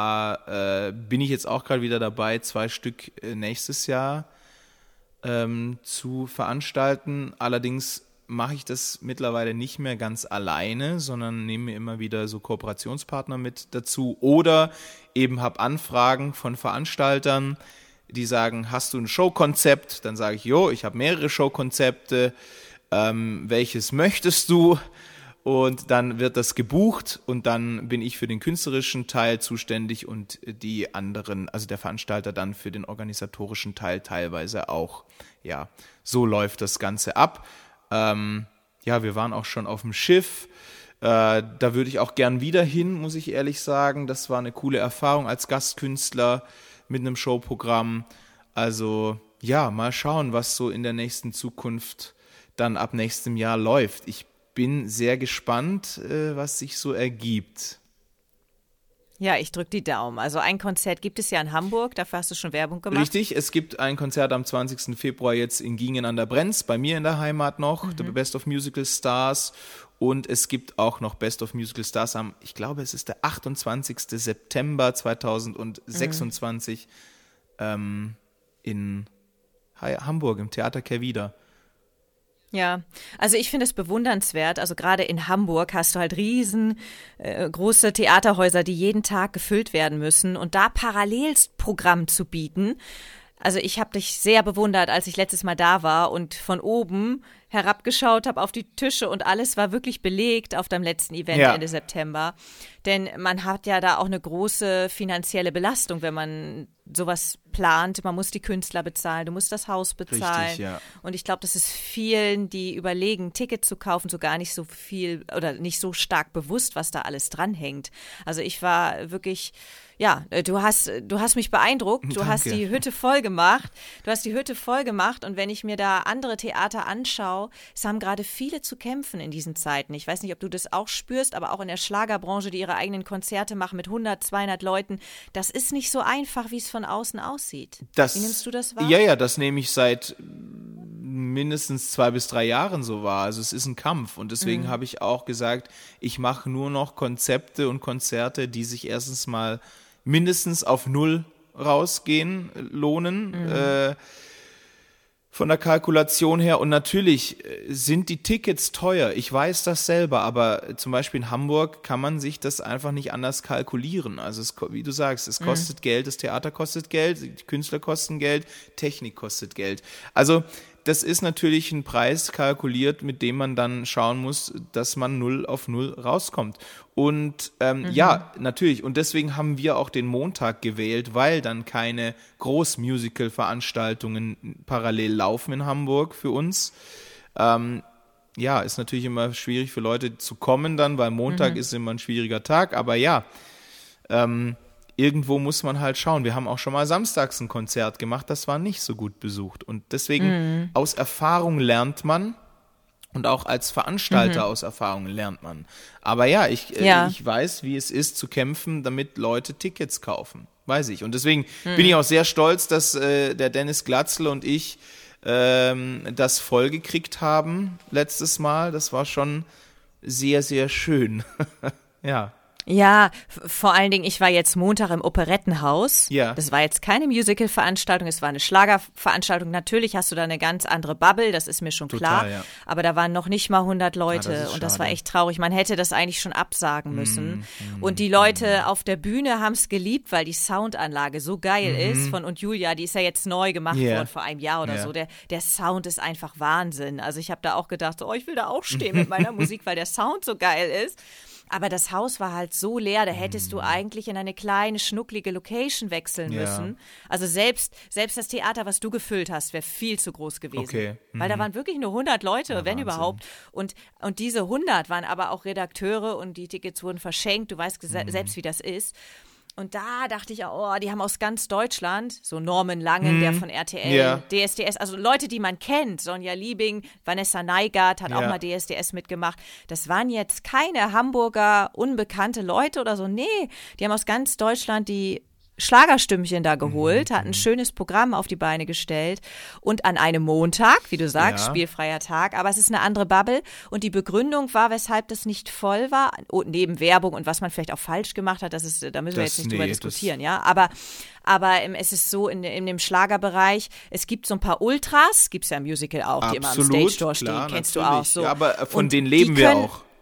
da äh, bin ich jetzt auch gerade wieder dabei, zwei Stück äh, nächstes Jahr ähm, zu veranstalten. Allerdings mache ich das mittlerweile nicht mehr ganz alleine, sondern nehme mir immer wieder so Kooperationspartner mit dazu oder eben habe Anfragen von Veranstaltern, die sagen, hast du ein Showkonzept? Dann sage ich, jo, ich habe mehrere Showkonzepte, ähm, welches möchtest du? Und dann wird das gebucht und dann bin ich für den künstlerischen Teil zuständig und die anderen, also der Veranstalter dann für den organisatorischen Teil teilweise auch. Ja, so läuft das Ganze ab. Ähm, ja, wir waren auch schon auf dem Schiff. Äh, da würde ich auch gern wieder hin, muss ich ehrlich sagen. Das war eine coole Erfahrung als Gastkünstler mit einem Showprogramm. Also ja, mal schauen, was so in der nächsten Zukunft dann ab nächstem Jahr läuft. Ich bin sehr gespannt, äh, was sich so ergibt. Ja, ich drücke die Daumen. Also ein Konzert gibt es ja in Hamburg, dafür hast du schon Werbung gemacht. Richtig, es gibt ein Konzert am zwanzigsten Februar jetzt in Gingen an der Brenz, bei mir in der Heimat noch, mhm. The Best of Musical Stars. Und es gibt auch noch Best of Musical Stars am, ich glaube, es ist der achtundzwanzigsten September zweitausendsechsundzwanzig mhm. ähm, in Hamburg im Theater Kehrwieder. Ja, also ich finde es bewundernswert, also gerade in Hamburg hast du halt riesen äh, große Theaterhäuser, die jeden Tag gefüllt werden müssen und da Parallelprogramm zu bieten. Also ich habe dich sehr bewundert, als ich letztes Mal da war und von oben herabgeschaut habe auf die Tische und alles war wirklich belegt auf deinem letzten Event ja. Ende September. Denn man hat ja da auch eine große finanzielle Belastung, wenn man sowas plant. Man muss die Künstler bezahlen, du musst das Haus bezahlen. Richtig, ja. Und ich glaube, das ist vielen, die überlegen, ein Ticket zu kaufen, so gar nicht so viel oder nicht so stark bewusst, was da alles dranhängt. Also ich war wirklich... Ja, du hast, du hast mich beeindruckt. Du Danke. hast die Hütte voll gemacht. Du hast die Hütte voll gemacht. Und wenn ich mir da andere Theater anschaue, es haben gerade viele zu kämpfen in diesen Zeiten. Ich weiß nicht, ob du das auch spürst, aber auch in der Schlagerbranche, die ihre eigenen Konzerte machen mit hundert, zweihundert Leuten. Das ist nicht so einfach, wie es von außen aussieht. Das, wie nimmst du das wahr? Ja, ja, das nehme ich seit mindestens zwei bis drei Jahren so wahr. Also es ist ein Kampf. Und deswegen mhm. habe ich auch gesagt, ich mache nur noch Konzepte und Konzerte, die sich erstens mal mindestens auf Null rausgehen, lohnen, mhm. äh, von der Kalkulation her. Und natürlich sind die Tickets teuer. Ich weiß das selber, aber zum Beispiel in Hamburg kann man sich das einfach nicht anders kalkulieren. Also es, wie du sagst, es kostet mhm. Geld, das Theater kostet Geld, die Künstler kosten Geld, Technik kostet Geld. Also das ist natürlich ein Preis kalkuliert, mit dem man dann schauen muss, dass man null auf null rauskommt. Und ähm, mhm. ja, natürlich. Und deswegen haben wir auch den Montag gewählt, weil dann keine Groß-Musical-Veranstaltungen parallel laufen in Hamburg für uns. Ähm, ja, ist natürlich immer schwierig für Leute zu kommen dann, weil Montag mhm. ist immer ein schwieriger Tag. Aber ja, ähm, irgendwo muss man halt schauen. Wir haben auch schon mal samstags ein Konzert gemacht, das war nicht so gut besucht. Und deswegen mhm. aus Erfahrung lernt man und auch als Veranstalter mhm. aus Erfahrung lernt man. Aber ja, ich, ja. Äh, ich weiß, wie es ist zu kämpfen, damit Leute Tickets kaufen. Weiß ich. Und deswegen mhm. bin ich auch sehr stolz, dass äh, der Dennis Glatzl und ich ähm, das voll gekriegt haben letztes Mal. Das war schon sehr, sehr schön. Ja. Ja, f- vor allen Dingen, ich war jetzt Montag im Operettenhaus. Ja. Das war jetzt keine Musical-Veranstaltung, es war eine Schlagerveranstaltung. Natürlich hast du da eine ganz andere Bubble, das ist mir schon Total, klar. ja. Aber da waren noch nicht mal hundert Leute Ah, das ist und das schade. war echt traurig. Man hätte das eigentlich schon absagen müssen. Mm, mm, und die Leute mm. auf der Bühne haben es geliebt, weil die Soundanlage so geil Mhm. ist von und Julia, die ist ja jetzt neu gemacht Yeah. worden vor einem Jahr oder Ja. so. Der, der Sound ist einfach Wahnsinn. Also ich habe da auch gedacht, so, oh, ich will da auch stehen mit meiner Musik, weil der Sound so geil ist. Aber das Haus war halt so leer, da hättest du eigentlich in eine kleine, schnucklige Location wechseln Ja. müssen. Also selbst, selbst das Theater, was du gefüllt hast, wäre viel zu groß gewesen. Okay. Weil da Mhm. waren wirklich nur hundert Leute, Ja, wenn Wahnsinn. überhaupt. Und, und diese hundert waren aber auch Redakteure und die Tickets wurden verschenkt. Du weißt gese- Mhm. selbst, wie das ist. Und da dachte ich, oh, die haben aus ganz Deutschland, so Norman Langen, der von R T L, Ja. D S D S, also Leute, die man kennt, Sonja Liebing, Vanessa Neigart hat auch Ja. mal D S D S mitgemacht. Das waren jetzt keine Hamburger unbekannte Leute oder so, nee, die haben aus ganz Deutschland die Schlagerstümmchen da geholt, hat ein schönes Programm auf die Beine gestellt und an einem Montag, wie du sagst, Ja. spielfreier Tag, aber es ist eine andere Bubble und die Begründung war, weshalb das nicht voll war, oh, neben Werbung und was man vielleicht auch falsch gemacht hat, das ist, da müssen wir Das- jetzt nicht nee, drüber das- diskutieren, ja, aber aber ähm, es ist so in, in dem Schlagerbereich, es gibt so ein paar Ultras, gibt es ja im Musical auch, die immer am Absolut, Stage-Door stehen, klar, kennst du natürlich. auch so. Ja, aber von Und denen leben die wir können- auch.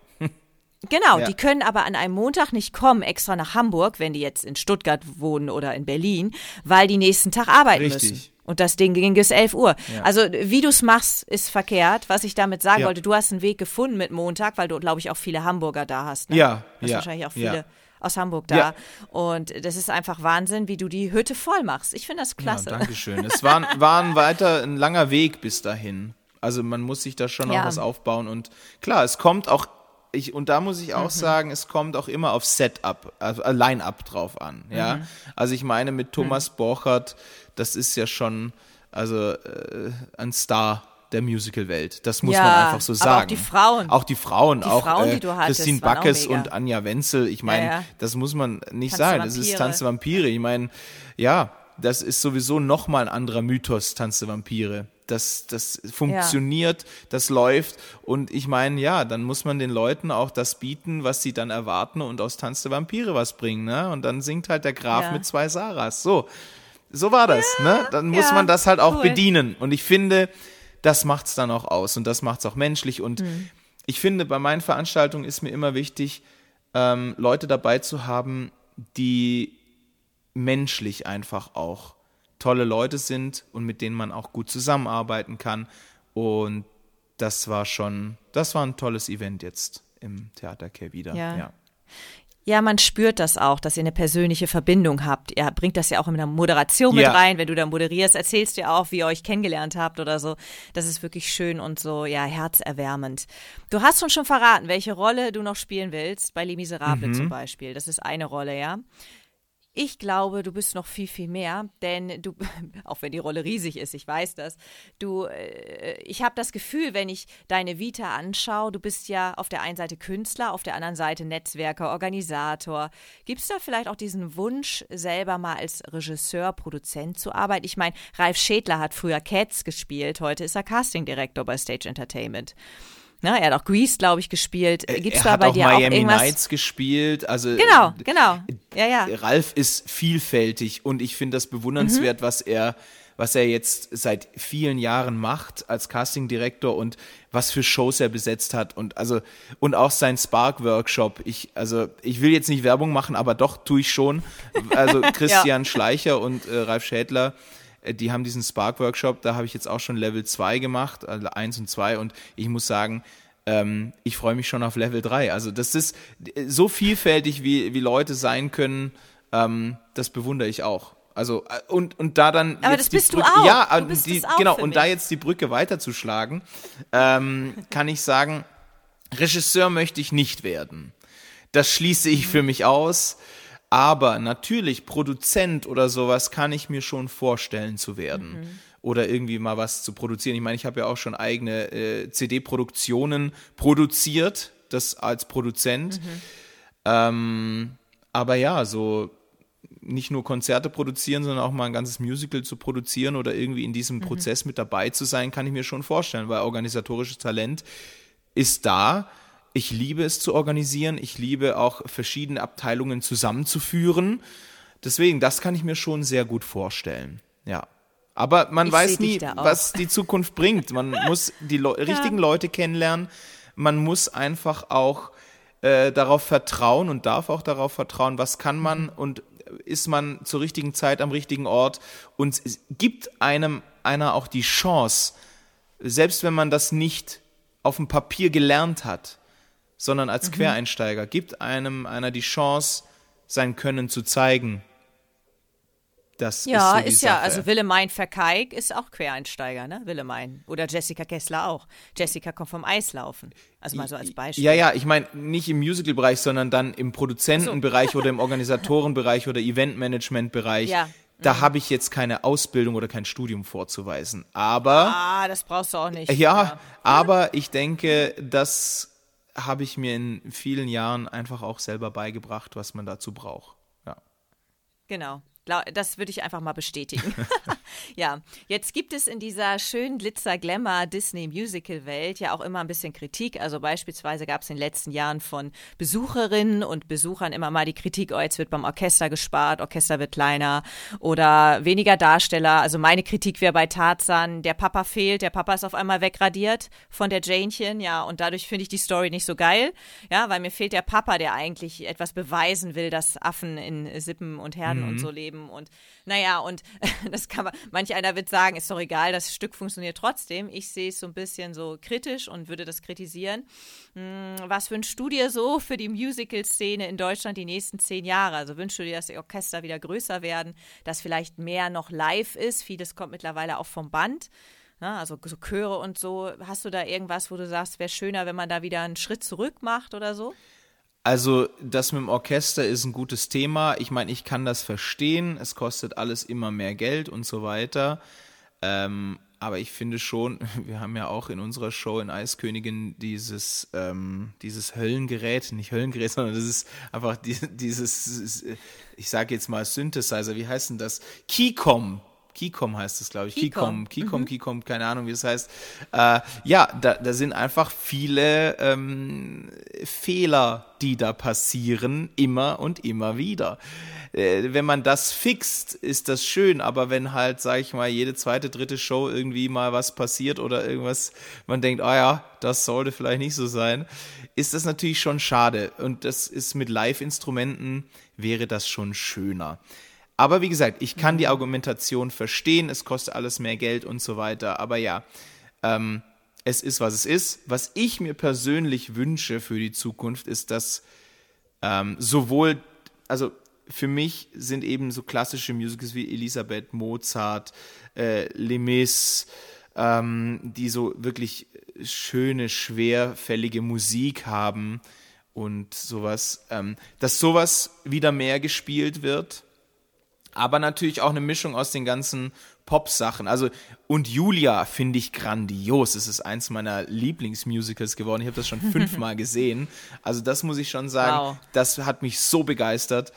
Genau, Ja. die können aber an einem Montag nicht kommen, extra nach Hamburg, wenn die jetzt in Stuttgart wohnen oder in Berlin, weil die nächsten Tag arbeiten Richtig. müssen. Und das Ding ging bis elf Uhr. Ja. Also wie du es machst, ist verkehrt. Was ich damit sagen Ja. wollte, du hast einen Weg gefunden mit Montag, weil du, glaube ich, auch viele Hamburger da hast. Ne? Ja, Du hast ja, wahrscheinlich auch ja. viele aus Hamburg da. Ja. Und das ist einfach Wahnsinn, wie du die Hütte voll machst. Ich finde das klasse. Ja, Dankeschön. Es war, war ein weiter, ein langer Weg bis dahin. Also man muss sich da schon Ja. auch was aufbauen. Und klar, es kommt auch, ich, und da muss ich auch Mhm. sagen, es kommt auch immer auf Setup, also äh, Line-Up drauf an. Ja? Mhm. Also ich meine, mit Thomas Borchert, das ist ja schon also äh, ein Star der Musical-Welt. Das muss Ja, man einfach so aber sagen. auch die Frauen. Auch die Frauen. Die auch Frauen, äh, die du hattest, Christine waren auch Backes mega. und Anja Wenzel. Ich meine, Ja, ja. das muss man nicht Tanz der sagen. Das ist Vampire. Tanz der Vampire. Ich meine, ja, das ist sowieso nochmal ein anderer Mythos, Tanz der Vampire. Das, das funktioniert, das läuft und ich meine, ja, dann muss man den Leuten auch das bieten, was sie dann erwarten und aus Tanz der Vampire was bringen, ne? Und dann singt halt der Graf Ja. mit zwei Sarahs. So, so war das, ne? Dann muss ja, man das halt auch cool. bedienen und ich finde, das macht's dann auch aus und das macht's auch menschlich und Mhm. ich finde, bei meinen Veranstaltungen ist mir immer wichtig, ähm, Leute dabei zu haben, die menschlich einfach auch tolle Leute sind und mit denen man auch gut zusammenarbeiten kann. Und das war schon, das war ein tolles Event jetzt im Theater Kehrwieder. Ja. Ja. Ja, man spürt das auch, dass ihr eine persönliche Verbindung habt. Ihr bringt das ja auch in der Moderation mit Ja. rein. Wenn du da moderierst, erzählst du ja auch, wie ihr euch kennengelernt habt oder so. Das ist wirklich schön und so, ja, herzerwärmend. Du hast uns schon verraten, welche Rolle du noch spielen willst, bei Les Miserables Mhm. zum Beispiel. Das ist eine Rolle, ja. Ich glaube, du bist noch viel, viel mehr, denn du, auch wenn die Rolle riesig ist, ich weiß das, du, äh, ich habe das Gefühl, wenn ich deine Vita anschaue, du bist ja auf der einen Seite Künstler, auf der anderen Seite Netzwerker, Organisator. Gibt es da vielleicht auch diesen Wunsch, selber mal als Regisseur, Produzent zu arbeiten? Ich meine, Ralf Schädler hat früher Cats gespielt, heute ist er Castingdirektor bei Stage Entertainment. Na, er hat auch Grease, glaube ich, gespielt. Gibt's er da hat bei auch dir auch Miami irgendwas? Nights gespielt. Also Genau, genau. Ja, ja. Ralf ist vielfältig und ich finde das bewundernswert, Mhm. was er, was er jetzt seit vielen Jahren macht als Castingdirektor und was für Shows er besetzt hat und also und auch sein Spark Workshop. Ich also ich will jetzt nicht Werbung machen, aber doch tue ich schon. Also Christian Schleicher und äh, Ralf Schädler, äh, die haben diesen Spark Workshop. Da habe ich jetzt auch schon Level zwei gemacht, also eins und zwei und ich muss sagen, ähm, ich freue mich schon auf Level drei. Also das ist so vielfältig, wie, wie Leute sein können, ähm, das bewundere ich auch. Also äh, und, und da dann Aber jetzt das die bist du Brücke, auch. ja, Du bist die, es auch genau, für und da mich. jetzt die Brücke weiterzuschlagen, ähm, kann ich sagen, Regisseur möchte ich nicht werden. Das schließe ich für mich aus. Aber natürlich, Produzent oder sowas kann ich mir schon vorstellen zu werden. Mhm. Oder irgendwie mal was zu produzieren. Ich meine, ich habe ja auch schon eigene äh, C D-Produktionen produziert, das als Produzent. Mhm. Ähm, aber ja, so nicht nur Konzerte produzieren, sondern auch mal ein ganzes Musical zu produzieren oder irgendwie in diesem Mhm. Prozess mit dabei zu sein, kann ich mir schon vorstellen, weil organisatorisches Talent ist da. Ich liebe es zu organisieren. Ich liebe auch verschiedene Abteilungen zusammenzuführen. Deswegen, das kann ich mir schon sehr gut vorstellen. Ja. Aber man Ich weiß seh dich nie, da auch. was die Zukunft bringt. Man muss die Le- richtigen Leute kennenlernen. Man muss einfach auch äh, darauf vertrauen und darf auch darauf vertrauen, was kann man und ist man zur richtigen Zeit am richtigen Ort. Und es gibt einem einer auch die Chance, selbst wenn man das nicht auf dem Papier gelernt hat, sondern als Mhm. Quereinsteiger, gibt einem einer die Chance, sein Können zu zeigen. Das Ja, ist, so die ist ja, Sache. also Willemijn Verkeik ist auch Quereinsteiger, ne? Willemijn. Oder Jessica Kessler auch. Jessica kommt vom Eislaufen. Also mal so als Beispiel. Ja, ja, ich meine nicht im Musical-Bereich, sondern dann im Produzentenbereich oder im Organisatorenbereich oder Eventmanagement-Bereich. Ja. Da habe ich jetzt keine Ausbildung oder kein Studium vorzuweisen. Aber, Ah, das brauchst du auch nicht. ja, aber ich denke, das habe ich mir in vielen Jahren einfach auch selber beigebracht, was man dazu braucht. Ja. Genau. Das würde ich einfach mal bestätigen. Ja, jetzt gibt es in dieser schönen Glitzer-Glamour-Disney-Musical-Welt ja auch immer ein bisschen Kritik. Also beispielsweise gab es in den letzten Jahren von Besucherinnen und Besuchern immer mal die Kritik, oh, jetzt wird beim Orchester gespart, Orchester wird kleiner oder weniger Darsteller. Also meine Kritik wäre bei Tarzan, der Papa fehlt, der Papa ist auf einmal wegradiert von der Janchen, ja, und dadurch finde ich die Story nicht so geil, ja, weil mir fehlt der Papa, der eigentlich etwas beweisen will, dass Affen in Sippen und Herden mhm. und so leben und naja, und das kann man, manch einer wird sagen, ist doch egal, das Stück funktioniert trotzdem. Ich sehe es so ein bisschen so kritisch und würde das kritisieren. Was wünschst du dir so für die Musical-Szene in Deutschland die nächsten zehn Jahre? Also wünschst du dir, dass die Orchester wieder größer werden, dass vielleicht mehr noch live ist? Vieles kommt mittlerweile auch vom Band. Na, also so Chöre und so. Hast du da irgendwas, wo du sagst, wäre schöner, wenn man da wieder einen Schritt zurück macht oder so? Also das mit dem Orchester ist ein gutes Thema. Ich meine, ich kann das verstehen. Es kostet alles immer mehr Geld und so weiter. Ähm, aber ich finde schon, wir haben ja auch in unserer Show in Eiskönigin dieses, ähm, dieses Höllengerät, nicht Höllengerät, sondern das ist einfach die, dieses, ich sage jetzt mal Synthesizer, wie heißt denn das? Keycom. Keycom heißt es, glaube ich. Keycom, Keycom, mhm. Keycom, keine Ahnung, wie das heißt. Äh, ja, da, da sind einfach viele ähm, Fehler, die da passieren, immer und immer wieder. Äh, wenn man das fixt, ist das schön, aber wenn halt, sag ich mal, jede zweite, dritte Show irgendwie mal was passiert oder irgendwas, man denkt, ah ja, das sollte vielleicht nicht so sein, ist das natürlich schon schade. Und das ist mit Live-Instrumenten, wäre das schon schöner. Aber wie gesagt, ich kann die Argumentation verstehen, es kostet alles mehr Geld und so weiter. Aber ja, ähm, es ist, was es ist. Was ich mir persönlich wünsche für die Zukunft, ist, dass ähm, sowohl, also für mich sind eben so klassische Musicals wie Elisabeth, Mozart, äh, Les Mis, ähm, die so wirklich schöne, schwerfällige Musik haben und sowas, ähm, dass sowas wieder mehr gespielt wird. Aber natürlich auch eine Mischung aus den ganzen Pop-Sachen. Also, und Julia finde ich grandios. Es ist eins meiner Lieblingsmusicals geworden. Ich habe das schon fünfmal gesehen. Also das muss ich schon sagen. Wow. Das hat mich so begeistert,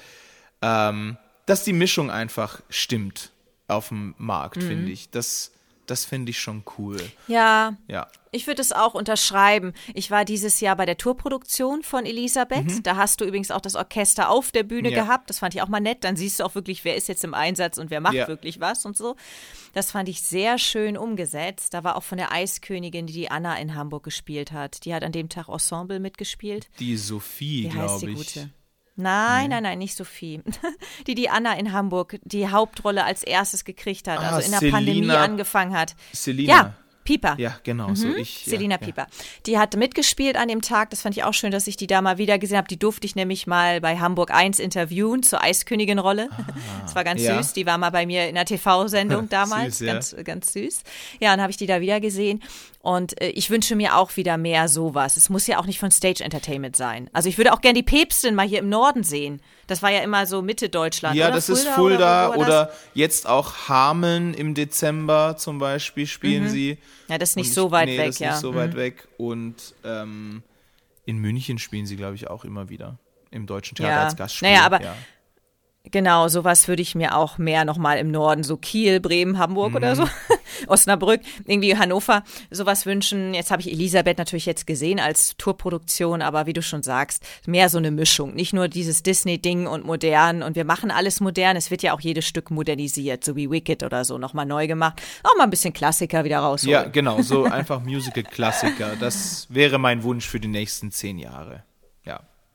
ähm, dass die Mischung einfach stimmt auf dem Markt, mhm. finde ich. Das, das finde ich schon cool. Ja, ja. Ich würde es auch unterschreiben. Ich war dieses Jahr bei der Tourproduktion von Elisabeth. Mhm. Da hast du übrigens auch das Orchester auf der Bühne ja. gehabt. Das fand ich auch mal nett. Dann siehst du auch wirklich, wer ist jetzt im Einsatz und wer macht ja. wirklich was und so. Das fand ich sehr schön umgesetzt. Da war auch von der Eiskönigin, die die Anna in Hamburg gespielt hat. Die hat an dem Tag Ensemble mitgespielt. Die Sophie, glaube ich. Gute? Nein, nee. nein, nein, nicht Sophie. Die die Anna in Hamburg die Hauptrolle als erstes gekriegt hat, ah, also in der Selina, Pandemie angefangen hat. Selina. Ja. Pieper. Ja, genau. Mhm. So ich, Selina ja, Pieper. Ja. Die hat mitgespielt an dem Tag. Das fand ich auch schön, dass ich die da mal wieder gesehen habe. Die durfte ich nämlich mal bei Hamburg eins interviewen zur Eiskönigin-Rolle. Ah, das war ganz ja. süß. Die war mal bei mir in einer T V-Sendung damals. Süß, ja. Ganz, ganz süß. Ja, dann habe ich die da wieder gesehen. Und äh, ich wünsche mir auch wieder mehr sowas. Es muss ja auch nicht von Stage Entertainment sein. Also ich würde auch gerne die Päpstin mal hier im Norden sehen. Das war ja immer so Mitte Deutschland. Ja, oder? das Fulda ist Fulda oder, oder jetzt auch Hameln im Dezember zum Beispiel spielen mhm. sie. Ja, das ist nicht ich, so weit nee, weg, das ist ja. nicht so mhm. weit weg. Und ähm, in München spielen sie, glaube ich, auch immer wieder. Im Deutschen Theater ja. als Gastspiel. Naja, aber ja. Genau, sowas würde ich mir auch mehr nochmal im Norden, so Kiel, Bremen, Hamburg mhm. oder so, Osnabrück, irgendwie Hannover, sowas wünschen. Jetzt habe ich Elisabeth natürlich jetzt gesehen als Tourproduktion, aber wie du schon sagst, mehr so eine Mischung. Nicht nur dieses Disney-Ding und modern und wir machen alles modern, es wird ja auch jedes Stück modernisiert, so wie Wicked oder so, nochmal neu gemacht. Auch mal ein bisschen Klassiker wieder rausholen. Ja, genau, so einfach Musical-Klassiker. Das wäre mein Wunsch für die nächsten zehn Jahre, ja.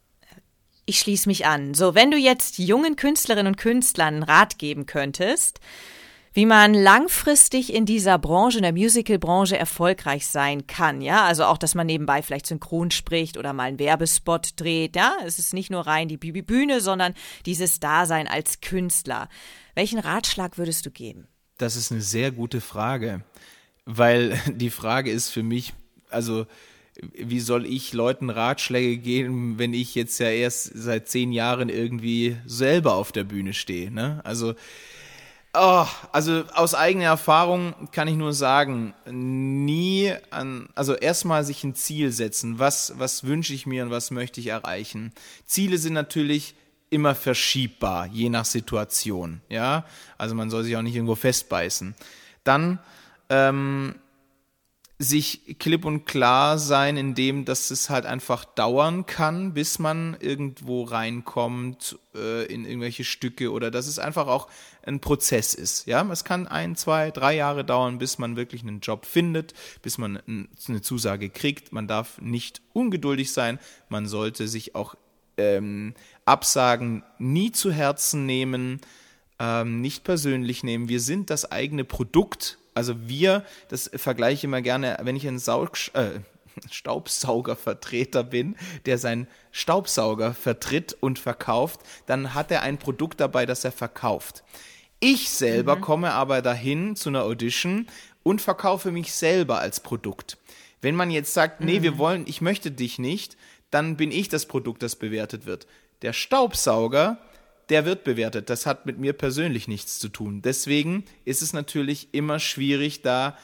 Ich schließe mich an. So, wenn du jetzt jungen Künstlerinnen und Künstlern einen Rat geben könntest, wie man langfristig in dieser Branche, in der Musical-Branche erfolgreich sein kann, ja, also auch, dass man nebenbei vielleicht synchron spricht oder mal einen Werbespot dreht, ja, es ist nicht nur rein die Bühne, sondern dieses Dasein als Künstler. Welchen Ratschlag würdest du geben? Das ist eine sehr gute Frage, weil die Frage ist für mich, also wie soll ich Leuten Ratschläge geben, wenn ich jetzt ja erst seit zehn Jahren irgendwie selber auf der Bühne stehe, ne? Also, oh, also aus eigener Erfahrung kann ich nur sagen, nie an, also erstmal sich ein Ziel setzen. Was, was wünsche ich mir und was möchte ich erreichen? Ziele sind natürlich immer verschiebbar, je nach Situation. Ja, also man soll sich auch nicht irgendwo festbeißen. Dann ähm, sich klipp und klar sein, in dem, dass es halt einfach dauern kann, bis man irgendwo reinkommt äh, in irgendwelche Stücke oder dass es einfach auch ein Prozess ist. Ja, es kann ein, zwei, drei Jahre dauern, bis man wirklich einen Job findet, bis man eine Zusage kriegt. Man darf nicht ungeduldig sein. Man sollte sich auch ähm, Absagen nie zu Herzen nehmen, ähm, nicht persönlich nehmen. Wir sind das eigene Produkt. Also wir, das vergleiche ich immer gerne, wenn ich ein Saug, äh, Staubsaugervertreter bin, der seinen Staubsauger vertritt und verkauft, dann hat er ein Produkt dabei, das er verkauft. Ich selber mhm. komme aber dahin zu einer Audition und verkaufe mich selber als Produkt. Wenn man jetzt sagt, nee, mhm. wir wollen, ich möchte dich nicht, dann bin ich das Produkt, das bewertet wird. Der Staubsauger, der wird bewertet. Das hat mit mir persönlich nichts zu tun. Deswegen ist es natürlich immer schwierig, da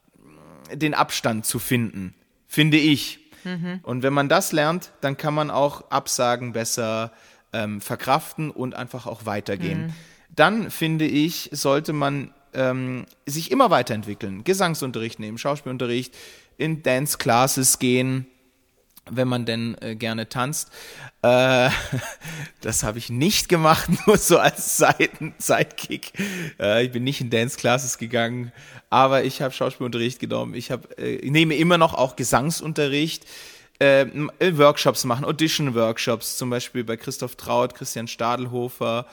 den Abstand zu finden, finde ich. Mhm. Und wenn man das lernt, dann kann man auch Absagen besser ähm, verkraften und einfach auch weitergehen. Mhm. Dann, finde ich, sollte man ähm, sich immer weiterentwickeln. Gesangsunterricht nehmen, Schauspielunterricht, in Dance-Classes gehen, wenn man denn äh, gerne tanzt. Äh, das habe ich nicht gemacht, nur so als Seiten Sidekick. Äh, ich bin nicht in Dance-Classes gegangen, aber ich habe Schauspielunterricht genommen. Ich, hab, äh, ich nehme immer noch auch Gesangsunterricht, äh, Workshops machen, Audition-Workshops, zum Beispiel bei Christoph Traut, Christian Stadelhofer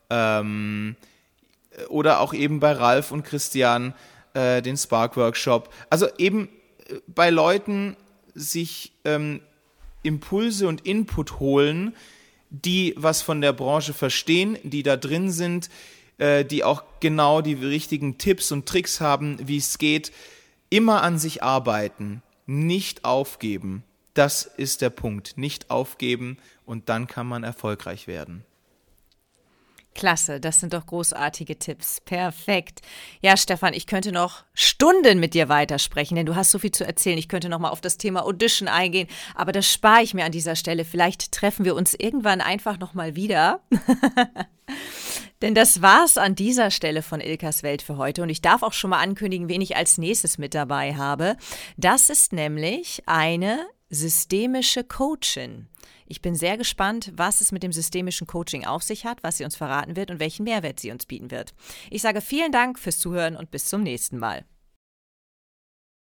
ähm, oder auch eben bei Ralf und Christian äh, den Spark-Workshop. Also eben äh, bei Leuten sich ähm, Impulse und Input holen, die was von der Branche verstehen, die da drin sind, äh, die auch genau die richtigen Tipps und Tricks haben, wie es geht. Immer an sich arbeiten, nicht aufgeben. Das ist der Punkt. Nicht aufgeben und dann kann man erfolgreich werden. Klasse, das sind doch großartige Tipps. Perfekt. Ja, Stefan, ich könnte noch Stunden mit dir weitersprechen, denn du hast so viel zu erzählen. Ich könnte noch mal auf das Thema Audition eingehen, aber das spare ich mir an dieser Stelle. Vielleicht treffen wir uns irgendwann einfach noch mal wieder. Denn das war's an dieser Stelle von Ilkas Welt für heute. Und ich darf auch schon mal ankündigen, wen ich als nächstes mit dabei habe. Das ist nämlich eine systemische Coachin. Ich bin sehr gespannt, was es mit dem systemischen Coaching auf sich hat, was sie uns verraten wird und welchen Mehrwert sie uns bieten wird. Ich sage vielen Dank fürs Zuhören und bis zum nächsten Mal.